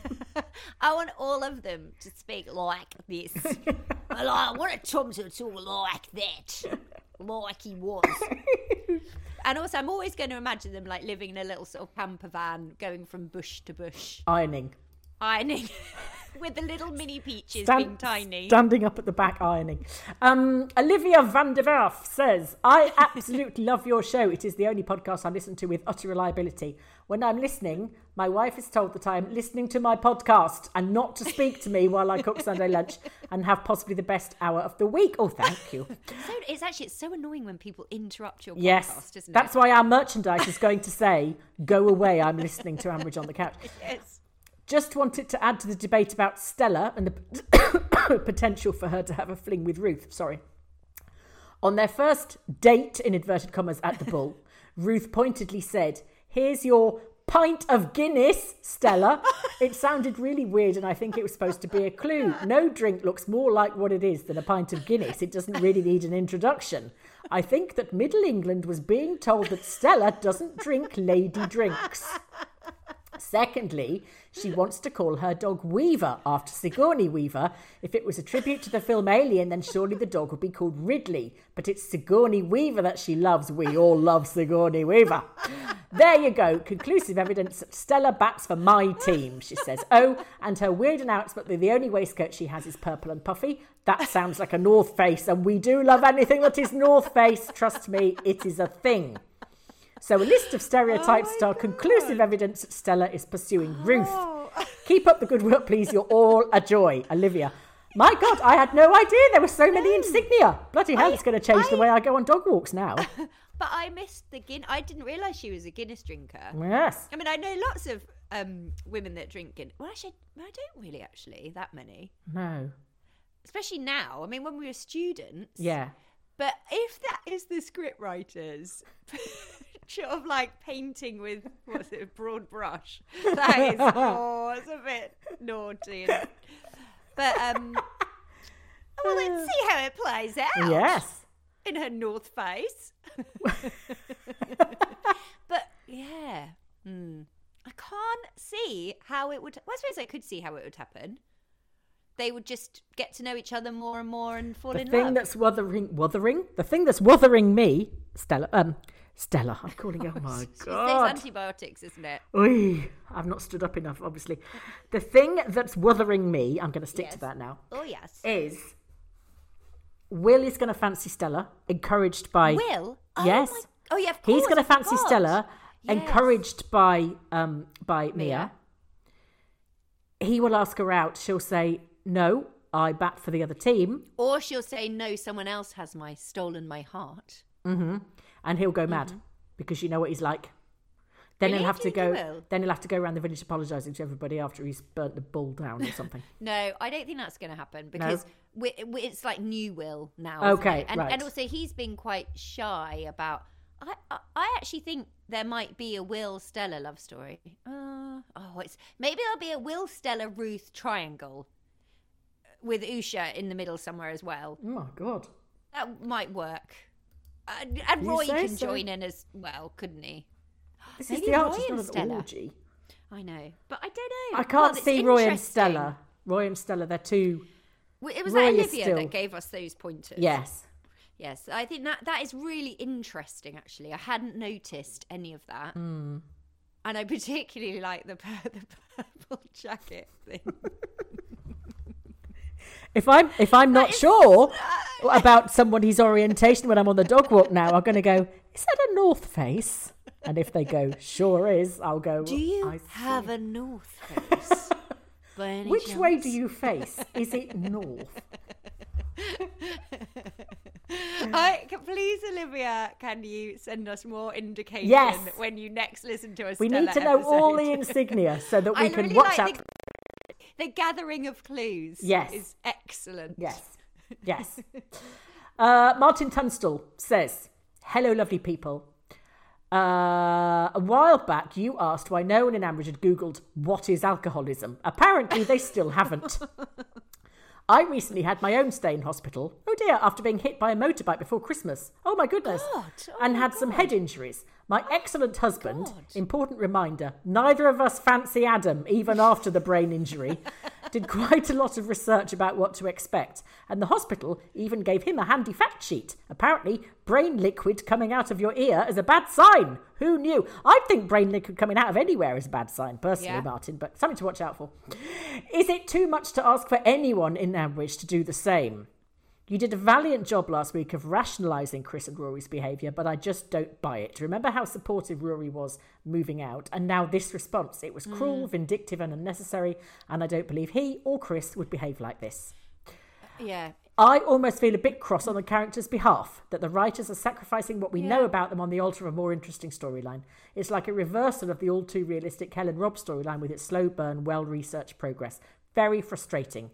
I want all of them to speak like this. Well, I want Tom to talk like that, like he was. And also, I'm always going to imagine them like living in a little sort of camper van, going from bush to bush, ironing, ironing. With the little mini peaches Stand, being tiny. Standing up at the back ironing. Um, Olivia van der Werf says, I absolutely love your show. It is the only podcast I listen to with utter reliability. When I'm listening, my wife is told that I am listening to my podcast and not to speak to me while I cook Sunday lunch and have possibly the best hour of the week. Oh, thank you. So it's actually it's so annoying when people interrupt your podcast, Yes, isn't that's it? why our merchandise is going to say, go away, I'm listening to Ambridge on the Couch. Yes. Just wanted to add to the debate about Stella and the potential for her to have a fling with Ruth. Sorry. On their first date, in inverted commas, at the Bull, Ruth pointedly said, here's your pint of Guinness, Stella. It sounded really weird and I think it was supposed to be a clue. No drink looks more like what it is than a pint of Guinness. It doesn't really need an introduction. I think that Middle England was being told that Stella doesn't drink lady drinks. Secondly, she wants to call her dog Weaver after Sigourney Weaver. If it was a tribute to the film Alien, then surely the dog would be called Ridley. But it's Sigourney Weaver that she loves. We all love Sigourney Weaver. There you go. Conclusive evidence that Stella bats for my team, she says. Oh, and her weird announcement that the only waistcoat she has is purple and puffy. That sounds like a North Face, and we do love anything that is North Face. Trust me, it is a thing. So a list of stereotypes Oh are conclusive evidence that Stella is pursuing Ruth. Keep up the good work, please. You're all a joy. Olivia. My God, I had no idea there were so many insignia. Bloody hell, I- it's going to change I- the way I go on dog walks now. But I missed the Guinness. I didn't realise she was a Guinness drinker. Yes. I mean, I know lots of um, women that drink Guinness. Well, actually, I don't really actually, that many. No. Especially now. I mean, when we were students. Yeah. But if that is the script writers sort of like painting with, what's it, a broad brush, that is, oh, it's a bit naughty. And, but, um, well, let's see how it plays out. Yes. In her North Face. But, yeah. Hmm. I can't see how it would, well, I suppose I could see how it would happen. They would just get to know each other more and more and fall The in thing love. that's wuthering, wuthering? The thing that's wuthering me, Stella, um, Stella, I'm calling her, oh my It's God. those antibiotics, isn't it? Oy, I've not stood up enough, obviously. The thing that's wuthering me, I'm going to stick Yes. to that now, Oh, yes. is Will is going to fancy Stella, encouraged by... Will? Oh, Yes. my- oh, yeah, of course. He's going to I fancy forgot. Stella, Yes. encouraged by um by Mia. Mia. He will ask her out. She'll say, no, I bat for the other team. Or she'll say, no, someone else has my stolen my heart. Mm-hmm. And he'll go mad because you know what he's like. Then Really? he'll have Do to you go. think he will? Then he'll have to go around the village apologising to everybody after he's burnt the bull down or something. No, I don't think that's going to happen because we, we, it's like new Will now. isn't Okay, it? and, right. and also he's been quite shy about. I, I, I actually think there might be a Will Stella love story. Uh, oh, it's maybe there'll be a Will Stella Ruth triangle with Usha in the middle somewhere as well. Oh my God! That might work. And, and You Roy say can so? join in as well, couldn't he? This Maybe is the Roy art. It's and not an Stella. orgy. I know, but I don't know. I can't Well, it's see Roy and interesting. Stella. Roy and Stella, they're too. Well, it was Roy that is Olivia still- that gave us those pointers. Yes. Yes, I think that that is really interesting. Actually, I hadn't noticed any of that, Mm. and I particularly like the pur- the purple jacket thing. If I'm if I'm not is sure about somebody's orientation when I'm on the dog walk now, I'm going to go, is that a North Face? And if they go, sure is, I'll go. Do you I see. have a North Face? by any Which way chance? do you face? Is it north? I, can, please, Olivia, can you send us more indication Yes. when you next listen to a We Stella need to know all the episode? insignia so that we I can really watch like out. The, the gathering of clues Yes. is excellent. Yes, yes. Uh, Martin Tunstall says, hello, lovely people. Uh, a while back, you asked why no one in Ambridge had Googled what is alcoholism. Apparently, they still haven't. I recently had my own stay in hospital. Oh dear, after being hit by a motorbike before Christmas. Oh my goodness. God, oh and my had some God. head injuries. My excellent husband, God. important reminder, neither of us fancy Adam, even after the brain injury, did quite a lot of research about what to expect. And the hospital even gave him a handy fact sheet. Apparently, brain liquid coming out of your ear is a bad sign. Who knew? I think brain liquid coming out of anywhere is a bad sign, personally, Yeah. Martin, but something to watch out for. Is it too much to ask for anyone in Ambridge to do the same? You did a valiant job last week of rationalising Chris and Rory's behaviour, but I just don't buy it. Remember how supportive Rory was moving out? And now this response. It was cruel, mm. vindictive and unnecessary, and I don't believe he or Chris would behave like this. Yeah. I almost feel a bit cross on the characters' behalf, that the writers are sacrificing what we Yeah. know about them on the altar of a more interesting storyline. It's like a reversal of the all too realistic Helen Robb storyline with its slow burn, well-researched progress. Very frustrating.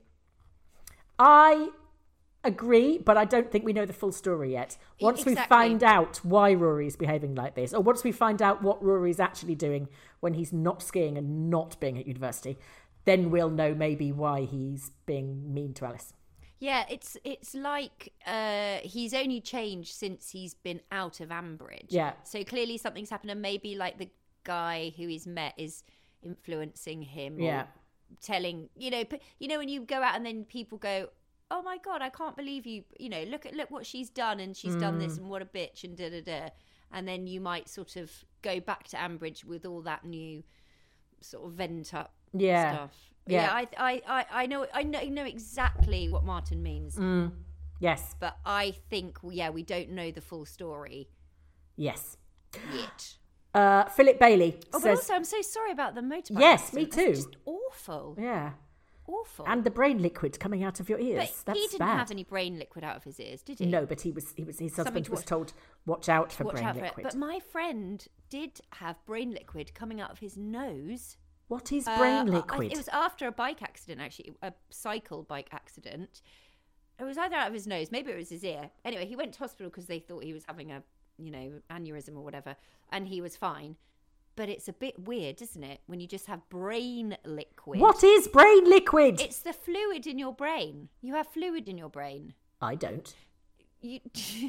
I... agree, but I don't think we know the full story yet. Once exactly. we find out why Rory's behaving like this, or once we find out what Rory's actually doing when he's not skiing and not being at university, then we'll know maybe why he's being mean to Alice. Yeah, it's it's like uh, he's only changed since he's been out of Ambridge. Yeah. So clearly something's happened, and maybe like the guy who he's met is influencing him. Yeah. Or telling, you know, p- you know when you go out and then people go, oh my God, I can't believe you, you know, look at look what she's done, and she's mm. done this, and what a bitch, and da da da. And then you might sort of go back to Ambridge with all that new sort of vent up yeah. stuff. Yeah, yeah I, I, I, I know, I know, I know exactly what Martin means. Mm. Yes, but I think, yeah, we don't know the full story. Yes. Yet. Uh, Philip Bailey oh, says, but also, I'm so sorry about the motorbike. Yes, accident. me too. That's just awful. Yeah. Awful. And the brain liquid coming out of your ears. But That's he didn't bad. have any brain liquid out of his ears, did he? No, but he was. He was. His Something husband to was watch- told, "Watch out for Watch brain out for it. liquid." But my friend did have brain liquid coming out of his nose. What is Uh, brain I- liquid? it was after a bike accident, actually, a cycle bike accident. It was either out of his nose, maybe it was his ear. Anyway, he went to hospital because they thought he was having a, you know, aneurysm or whatever, and he was fine. But it's a bit weird, isn't it, when you just have brain liquid? What is brain liquid? It's the fluid in your brain. You have fluid in your brain. I don't. You.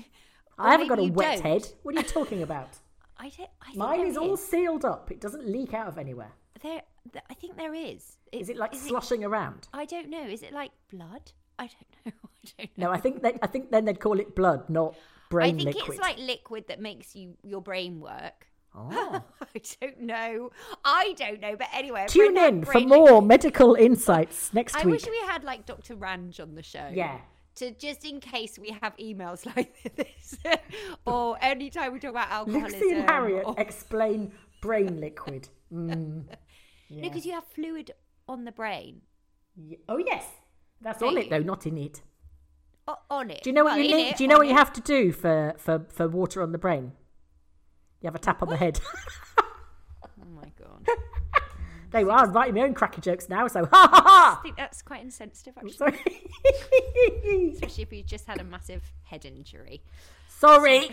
I haven't got a you wet don't. head. What are you talking about? I don't. I think Mine there is all is. sealed up. It doesn't leak out of anywhere. There, th- I think there is. It, Is it like is sloshing around? I don't know. Is it like blood? I don't know. I don't know. No, I think they, I think then they'd call it blood, not brain I think liquid. it's like liquid that makes you your brain work. Oh. I don't know. I don't know. But anyway, a Tune friend had in for brain more liquid. medical insights next I week. wish we had like Doctor Ranj on the show. Yeah. To just in case we have emails like this, or anytime we talk about alcoholism. Lucy and Harriet or... explain brain liquid. Mm. No, because you have fluid on the brain. Yeah. Oh yes, that's Don't on it you? though, not in it. O- on it. Do you know what Well, you in need? it, Do you know on what you it. have to do for, for, for water on the brain? You have a tap on the head. Oh my God. There you are. I'm writing my own cracker jokes now. So ha ha I think that's quite insensitive, ha. actually. Sorry. Especially if you just had a massive head injury. Sorry.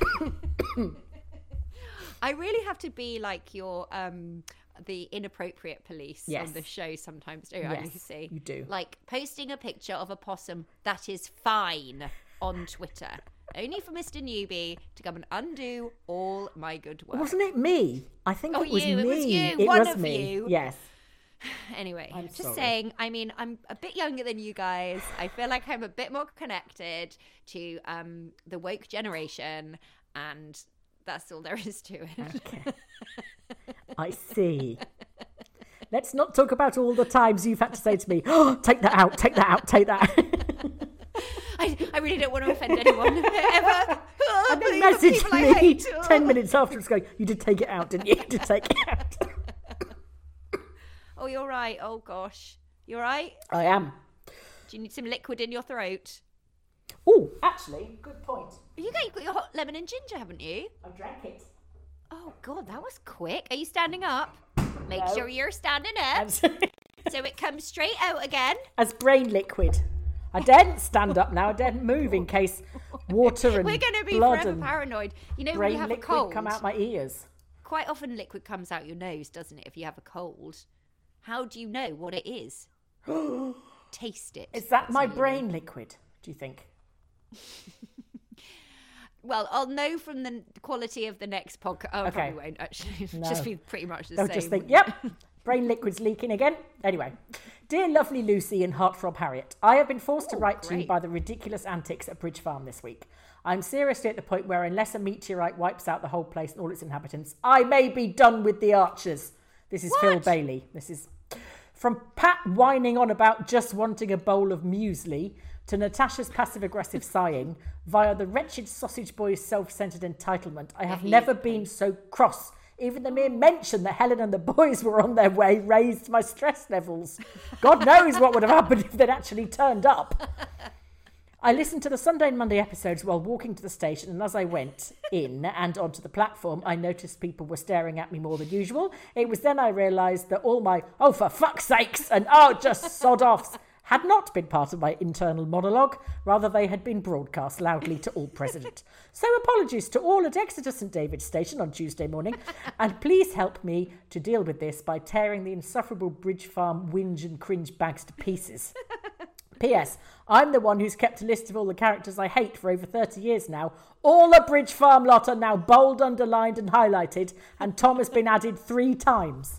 I really have to be like your um the inappropriate police Yes. on the show sometimes, don't I, Yes, Lucy? you do. Like posting a picture of a possum that is fine on Twitter. Only for Mister Newbie to come and undo all my good work. Wasn't it me? I think Oh, it was you, me. it was you, It one was of me. you. Yes. Anyway, I'm just sorry. saying, I mean, I'm a bit younger than you guys. I feel like I'm a bit more connected to um, the woke generation, and that's all there is to it. Okay. I see. Let's not talk about all the times you've had to say to me, oh, take that out, take that out, take that out. I, I really don't want to offend anyone ever. Oh, And then please, the message people I me hate. Oh. ten minutes afterwards going, you did take it out, didn't you? You did take it out. Oh, you're right. Oh, gosh. You're right? I am. Do you need some liquid in your throat? Oh, actually, good point. You got, you've got your hot lemon and ginger, haven't you? I drank it. Oh, God, that was quick. Are you standing up? Make No. sure you're standing up As, so it comes straight out again. as brain liquid. I daren't stand up now. I daren't move in case water and We're going to be blood forever and paranoid. You know, when brain you have a liquid cold, come out my ears. quite often liquid comes out your nose, doesn't it, if you have a cold? How do you know what it is? Taste it. Is that That's my how you brain liquid, do you think? Well, I'll know from the quality of the next podcast. Oh, I Okay. probably won't, actually. No. Just be pretty much the They'll same. just think, yep, brain liquid's leaking again. Anyway, dear lovely Lucy and Heartthrob Harriet, I have been forced to Ooh, write to you great. by the ridiculous antics at Bridge Farm this week. I'm seriously at the point where unless a meteorite wipes out the whole place and all its inhabitants, I may be done with the Archers. This is What? Phil Bailey. This is from Pat whining on about just wanting a bowl of muesli to Natasha's passive-aggressive sighing via the wretched sausage boy's self-centred entitlement. I have he never is a been so cross. Even the mere mention that Helen and the boys were on their way raised my stress levels. God knows what would have happened if they'd actually turned up. I listened to the Sunday and Monday episodes while walking to the station, and as I went in and onto the platform, I noticed people were staring at me more than usual. It was then I realised that all my, oh, for fuck's sakes, and oh, just sod offs, had not been part of my internal monologue. Rather, they had been broadcast loudly to all present. So apologies to all at Exeter St David's Station on Tuesday morning, and please help me to deal with this by tearing the insufferable Bridge Farm whinge and cringe bags to pieces. P S. I'm the one who's kept a list of all the characters I hate for over thirty years now. All the Bridge Farm lot are now bold, underlined and highlighted, and Tom has been added three times.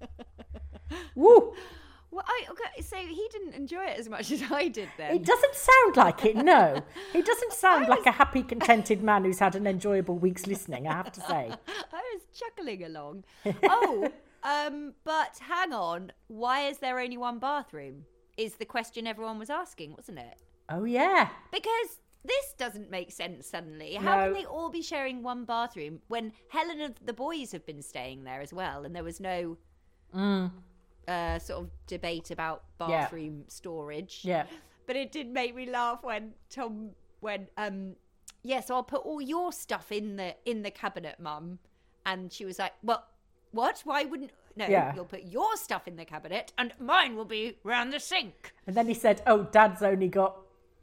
Woo! Well, I, okay, so he didn't enjoy it as much as I did then. It doesn't sound like it, no. He doesn't sound like a happy, contented man who's had an enjoyable week's listening, I have to say. I was chuckling along. Oh, um, but hang on. Why is there only one bathroom? Is the question everyone was asking, wasn't it? Oh, yeah. Because this doesn't make sense suddenly. How No. can they all be sharing one bathroom when Helen and the boys have been staying there as well, and there was no Mm. uh, sort of debate about Yeah. bathroom storage? Yeah. But it did make me laugh when Tom went, um, yeah, so I'll put all your stuff in the in the cabinet, Mum. And she was like, well, what? Why wouldn't... No, Yeah. you'll put your stuff in the cabinet and mine will be round the sink. And then he said, oh, Dad's only got...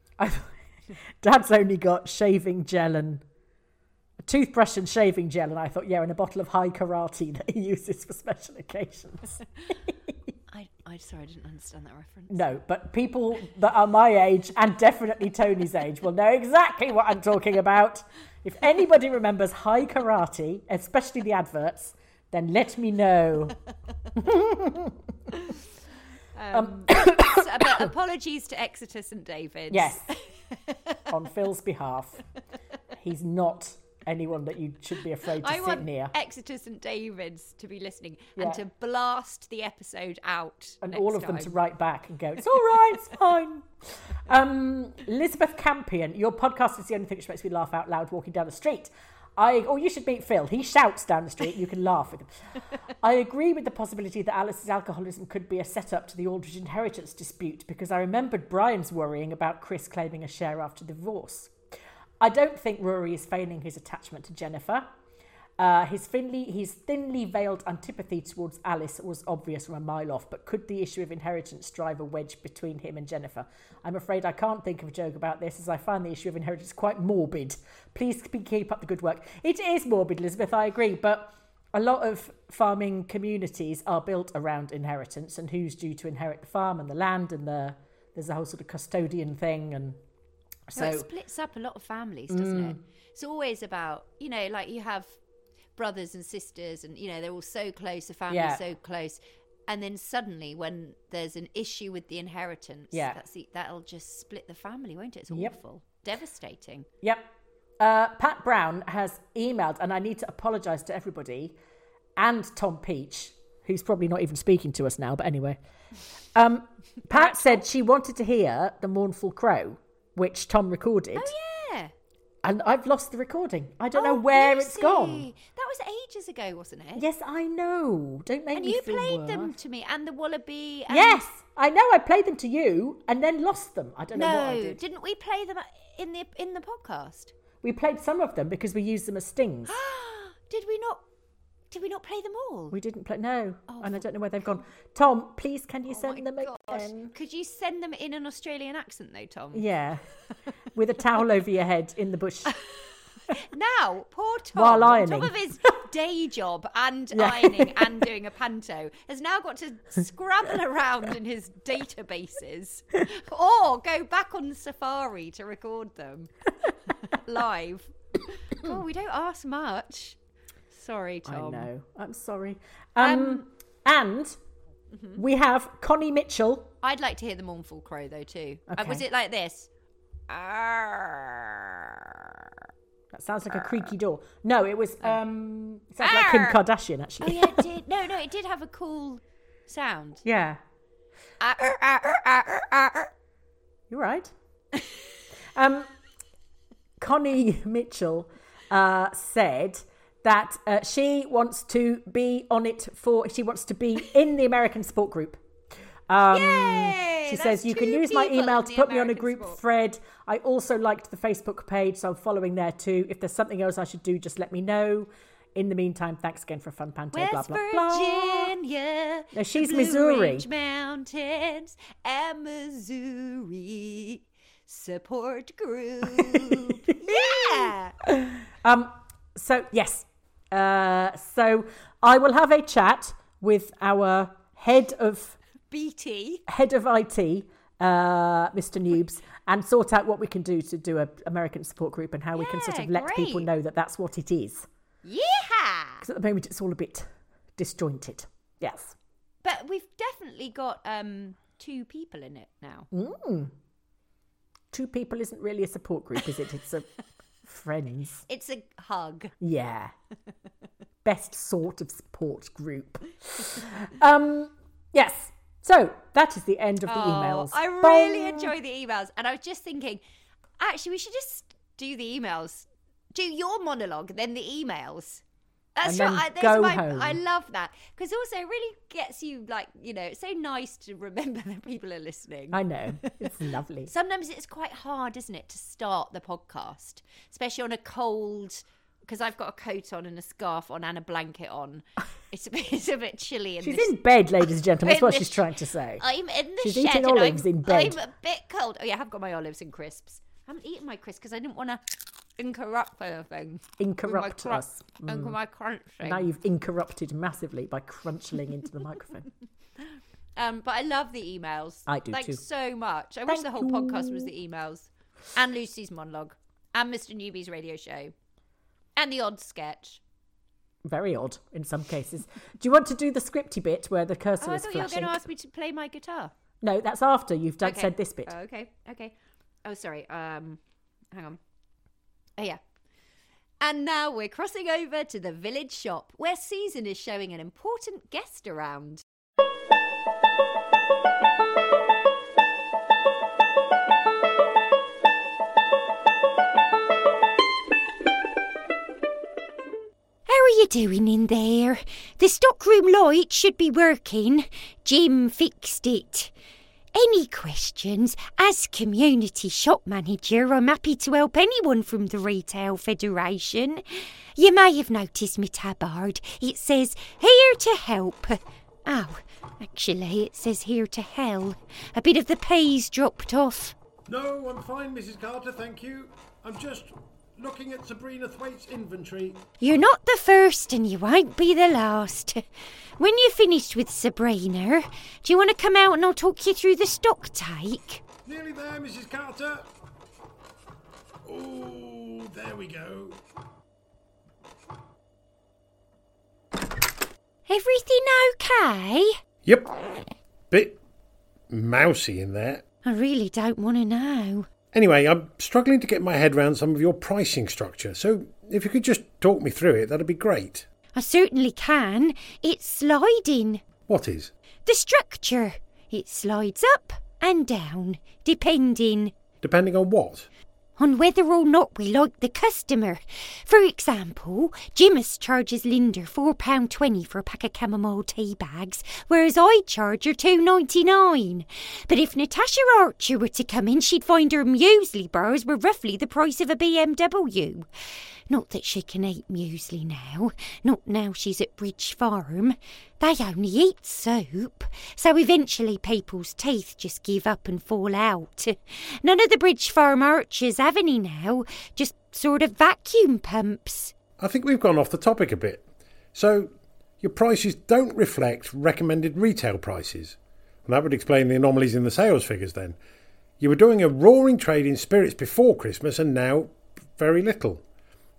Dad's only got shaving gel and... a toothbrush and shaving gel. And I thought, yeah, and a bottle of high karate that he uses for special occasions. I, I sorry, I didn't understand that reference. No, but people that are my age and definitely Tony's age will know exactly what I'm talking about. If anybody remembers high karate, especially the adverts, then let me know. Um, so, but apologies to Exeter St David's. Yes, on Phil's behalf. He's not anyone that you should be afraid to I sit want near. Exeter St David's to be listening Yeah. and to blast the episode out. And next all of them time. to write back and go, it's all right, it's fine. Um, Elizabeth Campion, your podcast is the only thing which makes me laugh out loud walking down the street. I, oh, you should meet Phil. He shouts down the street. You can laugh with him. I agree with the possibility that Alice's alcoholism could be a setup to the Aldridge inheritance dispute because I remembered Brian's worrying about Chris claiming a share after divorce. I don't think Rory is feigning his attachment to Jennifer. Uh, his, thinly, his thinly veiled antipathy towards Alice was obvious from a mile off, but could the issue of inheritance drive a wedge between him and Jennifer? I'm afraid I can't think of a joke about this, as I find the issue of inheritance quite morbid. Please keep up the good work. It is morbid, Elizabeth, I agree, but a lot of farming communities are built around inheritance and who's due to inherit the farm and the land, and the there's a whole sort of custodian thing. And so No, it splits up a lot of families, doesn't mm. it? It's always about, you know, like you have brothers and sisters and, you know, they're all so close, the family's Yeah. so close. And then suddenly when there's an issue with the inheritance, Yeah. that's the, that'll just split the family, won't it? It's Yep. awful. Devastating. Yep. Uh, Pat Brown has emailed, and I need to apologise to everybody, and Tom Peach, who's probably not even speaking to us now, but anyway. Um, Pat said she wanted to hear The Mournful Crow, which Tom recorded. Oh, yeah. And I've lost the recording. I don't Oh, know where Lucy. it's gone. That was ages ago, wasn't it? Yes, I know. Don't make And me you feel played worse. them to me, and the Wallaby. And... Yes, I know. I played them to you and then lost them. I don't know what I No, did. didn't we play them in the in the podcast? We played some of them because we used them as stings. Did we not? Did we not play them all? We didn't play, no. Oh, and I don't know where they've gone. Tom, please, can you Oh send my them gosh. again? Could you send them in an Australian accent, though, Tom? Yeah. With a towel over your head in the bush. Now, poor Tom, While on ironing. top of his day job and Yeah. ironing and doing a panto, has now got to scrabble around in his databases or go back on Safari to record them live. Oh, we don't ask much. Sorry, Tom. I know. I'm sorry. Um, um and mm-hmm. we have Connie Mitchell. I'd like to hear the mournful crow though too. Okay. Uh, was it like this? That sounds like a creaky door. No, it was. Um, it sounds like Kim Kardashian actually. Oh yeah, it did. No, no, it did have a cool sound. Yeah. You're right. um, Connie Mitchell uh, said that uh, she wants to be on it for. She wants to be in the American support group. Um, Yay! She That's says you can use my email to put me on a group support. thread. I also liked the Facebook page, so I'm following there too. If there's something else I should do, just let me know. In the meantime, thanks again for a fun panto. West blah blah blah. Virginia. No, she's Blue Missouri. Ridge Mountains and Missouri support group. Yeah. Um. So yes. Uh. So I will have a chat with our head of B T, head of I T, uh, Mister Noobs, and sort out what we can do to do a American support group and how we can sort of Yeah, let great. people know that that's what it is. Yeah. Because at the moment it's all a bit disjointed. Yes. But we've definitely got um two people in it now. Mm. Two people isn't really a support group, is it? It's a friends. It's a hug. Yeah. Best sort of support group. Um. Yes. So that is the end of the Oh, emails. I really Bong. enjoy the emails. And I was just thinking, actually, we should just do the emails. Do your monologue, then the emails. That's And then right. I, go my, home. I love that. Because also it really gets you, like, you know, it's so nice to remember that people are listening. I know. It's lovely. Sometimes it's quite hard, isn't it, to start the podcast, especially on a cold, because I've got a coat on and a scarf on and a blanket on. It's a bit, it's a bit chilly. In She's this, in bed, ladies and gentlemen. That's in what this- she's trying to say. I'm in the She's shed eating and olives I'm, in bed. I'm a bit cold. Oh yeah, I have got my olives and crisps. I haven't eaten my crisps because I didn't want to interrupt anything. Incorrupt with my us. cru- and with my crunching. Now you've incorrupted massively by crunchling into the microphone. Um, but I love the emails. I do like, too. so much. I wish Thank the whole you. podcast was the emails. And Lucy's monologue. And Mister Newby's radio show. And the odd sketch. Very odd in some cases. Do you want to do the scripty bit where the cursor Oh, I is thought you were flashing? going to ask me to play my guitar. No, that's after you've done, Okay. said this bit. Oh, okay, okay. Oh, sorry. Um, hang on. Oh, yeah. And now we're crossing over to the village shop, where Susan is showing an important guest around. How are you doing in there? The stockroom light should be working. Jim fixed it. Any questions? As community shop manager, I'm happy to help anyone from the Retail Federation. You may have noticed my tabard. It says, here to help. Oh, actually, it says here to hell. A bit of the P's dropped off. No, I'm fine, Missus Carter, thank you. I'm just looking at Sabrina Thwaite's inventory. You're not the first and you won't be the last. When you're finished with Sabrina, do you want to come out and I'll talk you through the stock take? Nearly there, Missus Carter. Oh, there we go. Everything okay? Yep. Bit mousy in there. I really don't want to know. Anyway, I'm struggling to get my head around some of your pricing structure, so if you could just talk me through it, that'd be great. I certainly can. It's sliding. What is? The structure. It slides up and down, depending Depending on what? on whether or not we like the customer. For example, Jimus charges Linda four pounds twenty for a pack of chamomile tea bags, whereas I charge her two pounds ninety-nine. But if Natasha Archer were to come in, she'd find her muesli bars were roughly the price of a B M W. Not that she can eat muesli now, not now she's at Bridge Farm. They only eat soup, so eventually people's teeth just give up and fall out. None of the Bridge Farm Archers have any now, just sort of vacuum pumps. I think we've gone off the topic a bit. So, your prices don't reflect recommended retail prices. And that would explain the anomalies in the sales figures then. You were doing a roaring trade in spirits before Christmas and now very little.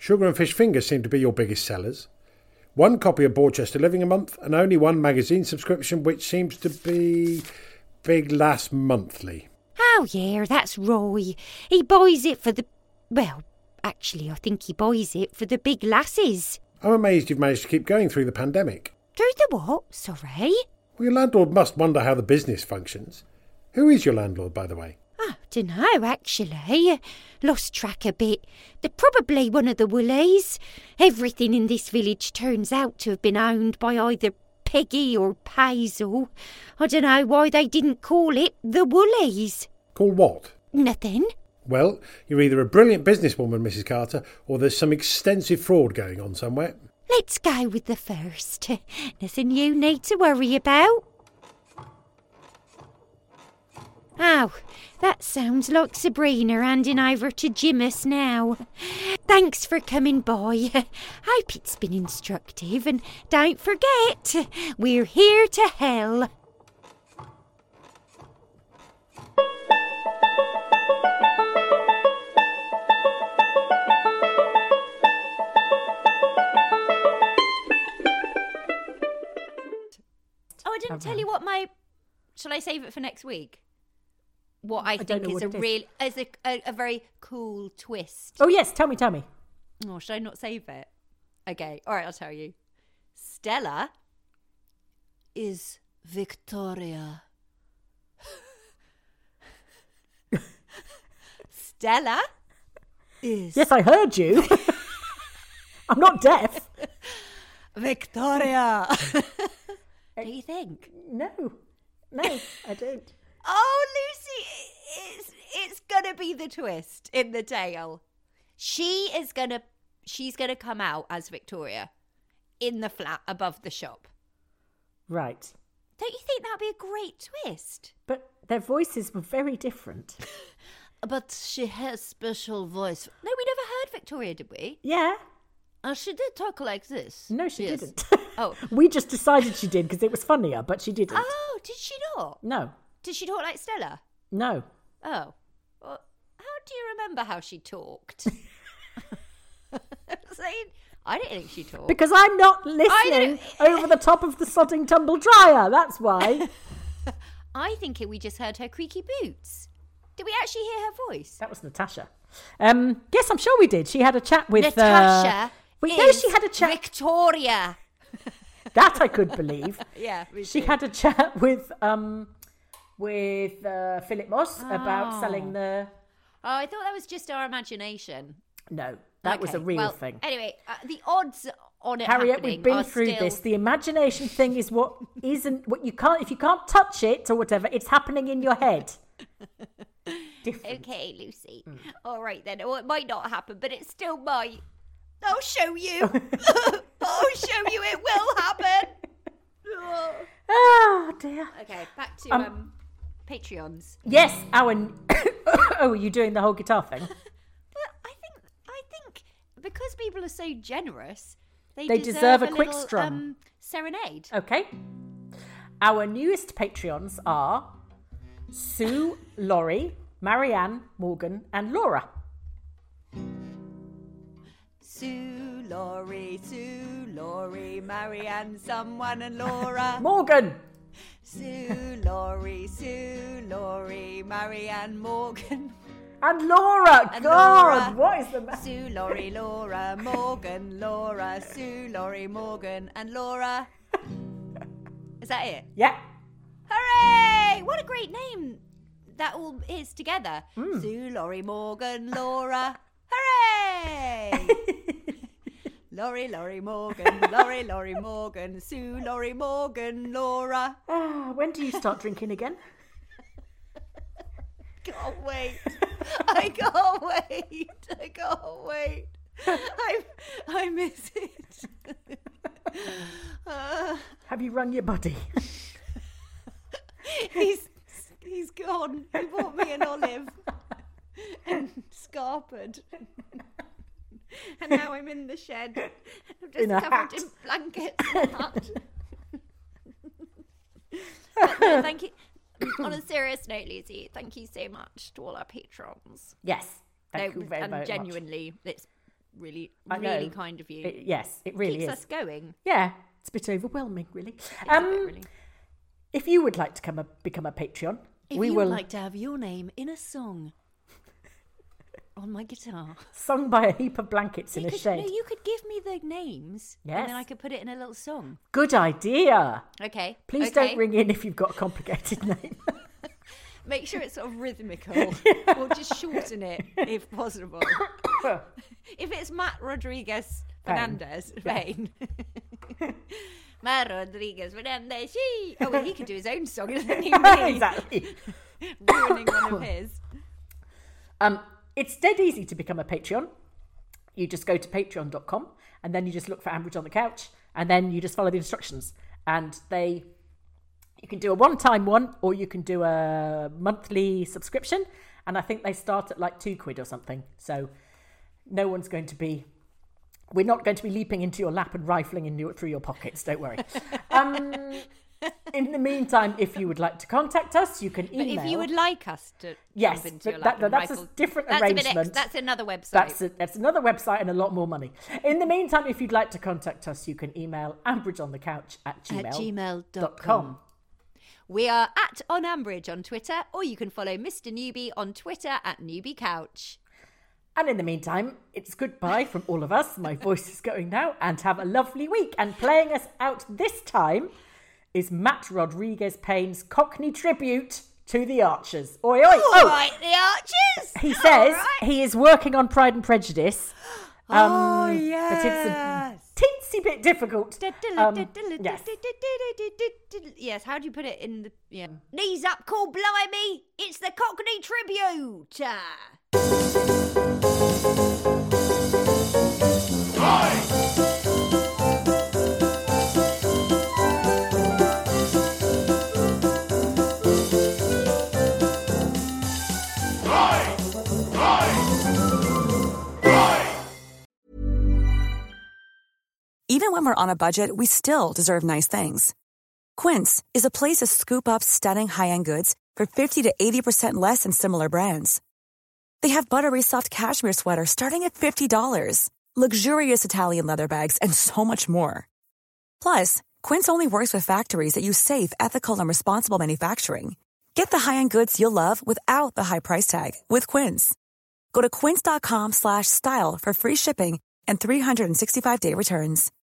Sugar and fish fingers seem to be your biggest sellers. One copy of Borchester Living a month and only one magazine subscription, which seems to be Big Lass Monthly. Oh, yeah, that's Roy. He buys it for the... Well, actually, I think he buys it for the big lasses. I'm amazed you've managed to keep going through the pandemic. Through the what? Sorry? Well, your landlord must wonder how the business functions. Who is your landlord, by the way? Oh, dunno, actually. Lost track a bit. They're probably one of the Woolies. Everything in this village turns out to have been owned by either Peggy or Hazel. I don't know why they didn't call it the Woolies. Call what? Nothing. Well, you're either a brilliant businesswoman, Missus Carter, or there's some extensive fraud going on somewhere. Let's go with the first. Nothing you need to worry about. Oh, that sounds like Sabrina handing over to Jimus now. Thanks for coming by. Hope it's been instructive, and don't forget, we're here to hell. Oh, I didn't tell you what my... Shall I save it for next week? What I, I think is what a it is. real, is a, a, a very cool twist. Oh, yes, tell me, tell me. Oh, should I not save it? Okay, all right, I'll tell you. Stella is Victoria. Stella is Yes, I heard you. I'm not deaf. Victoria. What do you think? No, no, I don't. Oh, Lucy, it's it's gonna be the twist in the tale. She is gonna she's gonna come out as Victoria in the flat above the shop. Right. Don't you think that'd be a great twist? But their voices were very different. But she has special voice. No, we never heard Victoria, did we? Yeah. Oh, she did talk like this. No, she Yes. didn't. Oh. We just decided she did because it was funnier, but she didn't. Oh, did she not? No, Did she talk like Stella? no. Oh. Well, how do you remember how she talked? Saying, I don't think she talked. Because I'm not listening over the top of the sodding tumble dryer. That's why. I think we just heard her creaky boots. Did we actually hear her voice? That was Natasha. Um, yes, I'm sure we did. She had a chat with Natasha. Uh, we is know she had a chat. Victoria. That I could believe. Yeah, me She too. had a chat with um, with uh, Philip Moss about Oh. selling the. Oh, I thought that was just our imagination. No, that was Okay, a real well, thing. Anyway, uh, the odds on it Harriet, happening we've been are through still... this. The imagination thing is what isn't what you can't if you can't touch it or whatever. It's happening in your head. Different. Okay, Lucy. All right then. Well, it might not happen, but it still might. I'll show you. I'll show you. It will happen. Oh. Oh dear. Okay, back to Um, um, Patreons. Yes, our. Oh, are you doing the whole guitar thing? But I think I think because people are so generous, they, They deserve a quick little, strum. Um, serenade. Okay. Our newest Patreons are Sue, Laurie, Marianne, Morgan, and Laura. Sue, Laurie, Sue, Laurie, Marianne, someone, and Laura. Morgan! Sue, Laurie, Sue, Laurie, Marianne, Morgan. And Laura! And God, Laura. what is the matter? Sue, Laurie, Laura, Morgan, Laura, Sue, Laurie, Morgan, and Laura. Is that it? Yeah. Hooray! What a great name that all is together. Hmm. Sue, Laurie, Morgan, Laura. Hooray! Laurie, Laurie, Morgan, Laurie, Laurie, Morgan, Sue, Laurie, Morgan, Laura. Ah, when do you start drinking again? Can't wait. I can't wait. I can't wait. I I miss it. Uh, Have you run your body? he's he's gone. He bought me an olive and scarpered. And now I'm in the shed. I'm just In a covered hat. in blankets and a hat. But no, thank you. On a serious note, Lucy, thank you so much to all our patrons. Yes. Thank No, you very, and very genuinely, it's really, I know. really kind of you. It, yes, it really Keeps is. us going. Yeah, it's a bit overwhelming, really. It's Um, a bit, really. If you would like to come a, become a Patreon, If we you will would like to have your name in a song on my guitar. sung by a heap of blankets in You a could, shed. no, you could give me the names, and Yes. then I could put it in a little song. Good idea. Okay. Please okay. don't ring in if you've got a complicated name. Make sure it's sort of rhythmical, or just shorten it if possible. If it's Matt Rodriguez Fernandez, Payne. Matt Rodriguez Fernandez. She. Oh, well, he could do his own song, doesn't he? Exactly. Ruining one of his. Um, it's dead easy to become a Patreon. You just go to patreon dot com and then you just look for Ambridge on the Couch and then you just follow the instructions. And they, you can do a one-time one or you can do a monthly subscription. And I think they start at like two quid or something. So no one's going to be, we're not going to be leaping into your lap and rifling in your, through your pockets. Don't worry. Um, in the meantime, if you would like to contact us, you can email. But if you would like us to Yes, jump into your but lap that- and that's a rifle, different that's A bit arrangement. ex- that's another website. That's, a, that's another website and a lot more money. In the meantime, if you'd like to contact us, you can email ambridgeonthecouch at gmail at gmail dot dot com. com. We are at On Ambridge on Twitter, or you can follow Mister Newbie on Twitter at Newbie Couch. And in the meantime, it's goodbye from all of us. My voice is going now. And have a lovely week. And playing us out this time is Matt Rodriguez Payne's Cockney tribute to the Archers. Oi, oi, All oh! right, the Archers. He All says right. he is working on Pride and Prejudice. Um, Oh, But it's yes. a teensy bit difficult. Um, yes. Yes, how do you put it in the... Yeah. Knees up, call blimey. It's the Cockney tribute. Even when we're on a budget, we still deserve nice things. Quince is a place to scoop up stunning high-end goods for fifty to eighty percent less than similar brands. They have buttery soft cashmere sweaters starting at fifty dollars, luxurious Italian leather bags, and so much more. Plus, Quince only works with factories that use safe, ethical, and responsible manufacturing. Get the high-end goods you'll love without the high price tag with Quince. Go to quince dot com slash style for free shipping and three sixty-five day returns.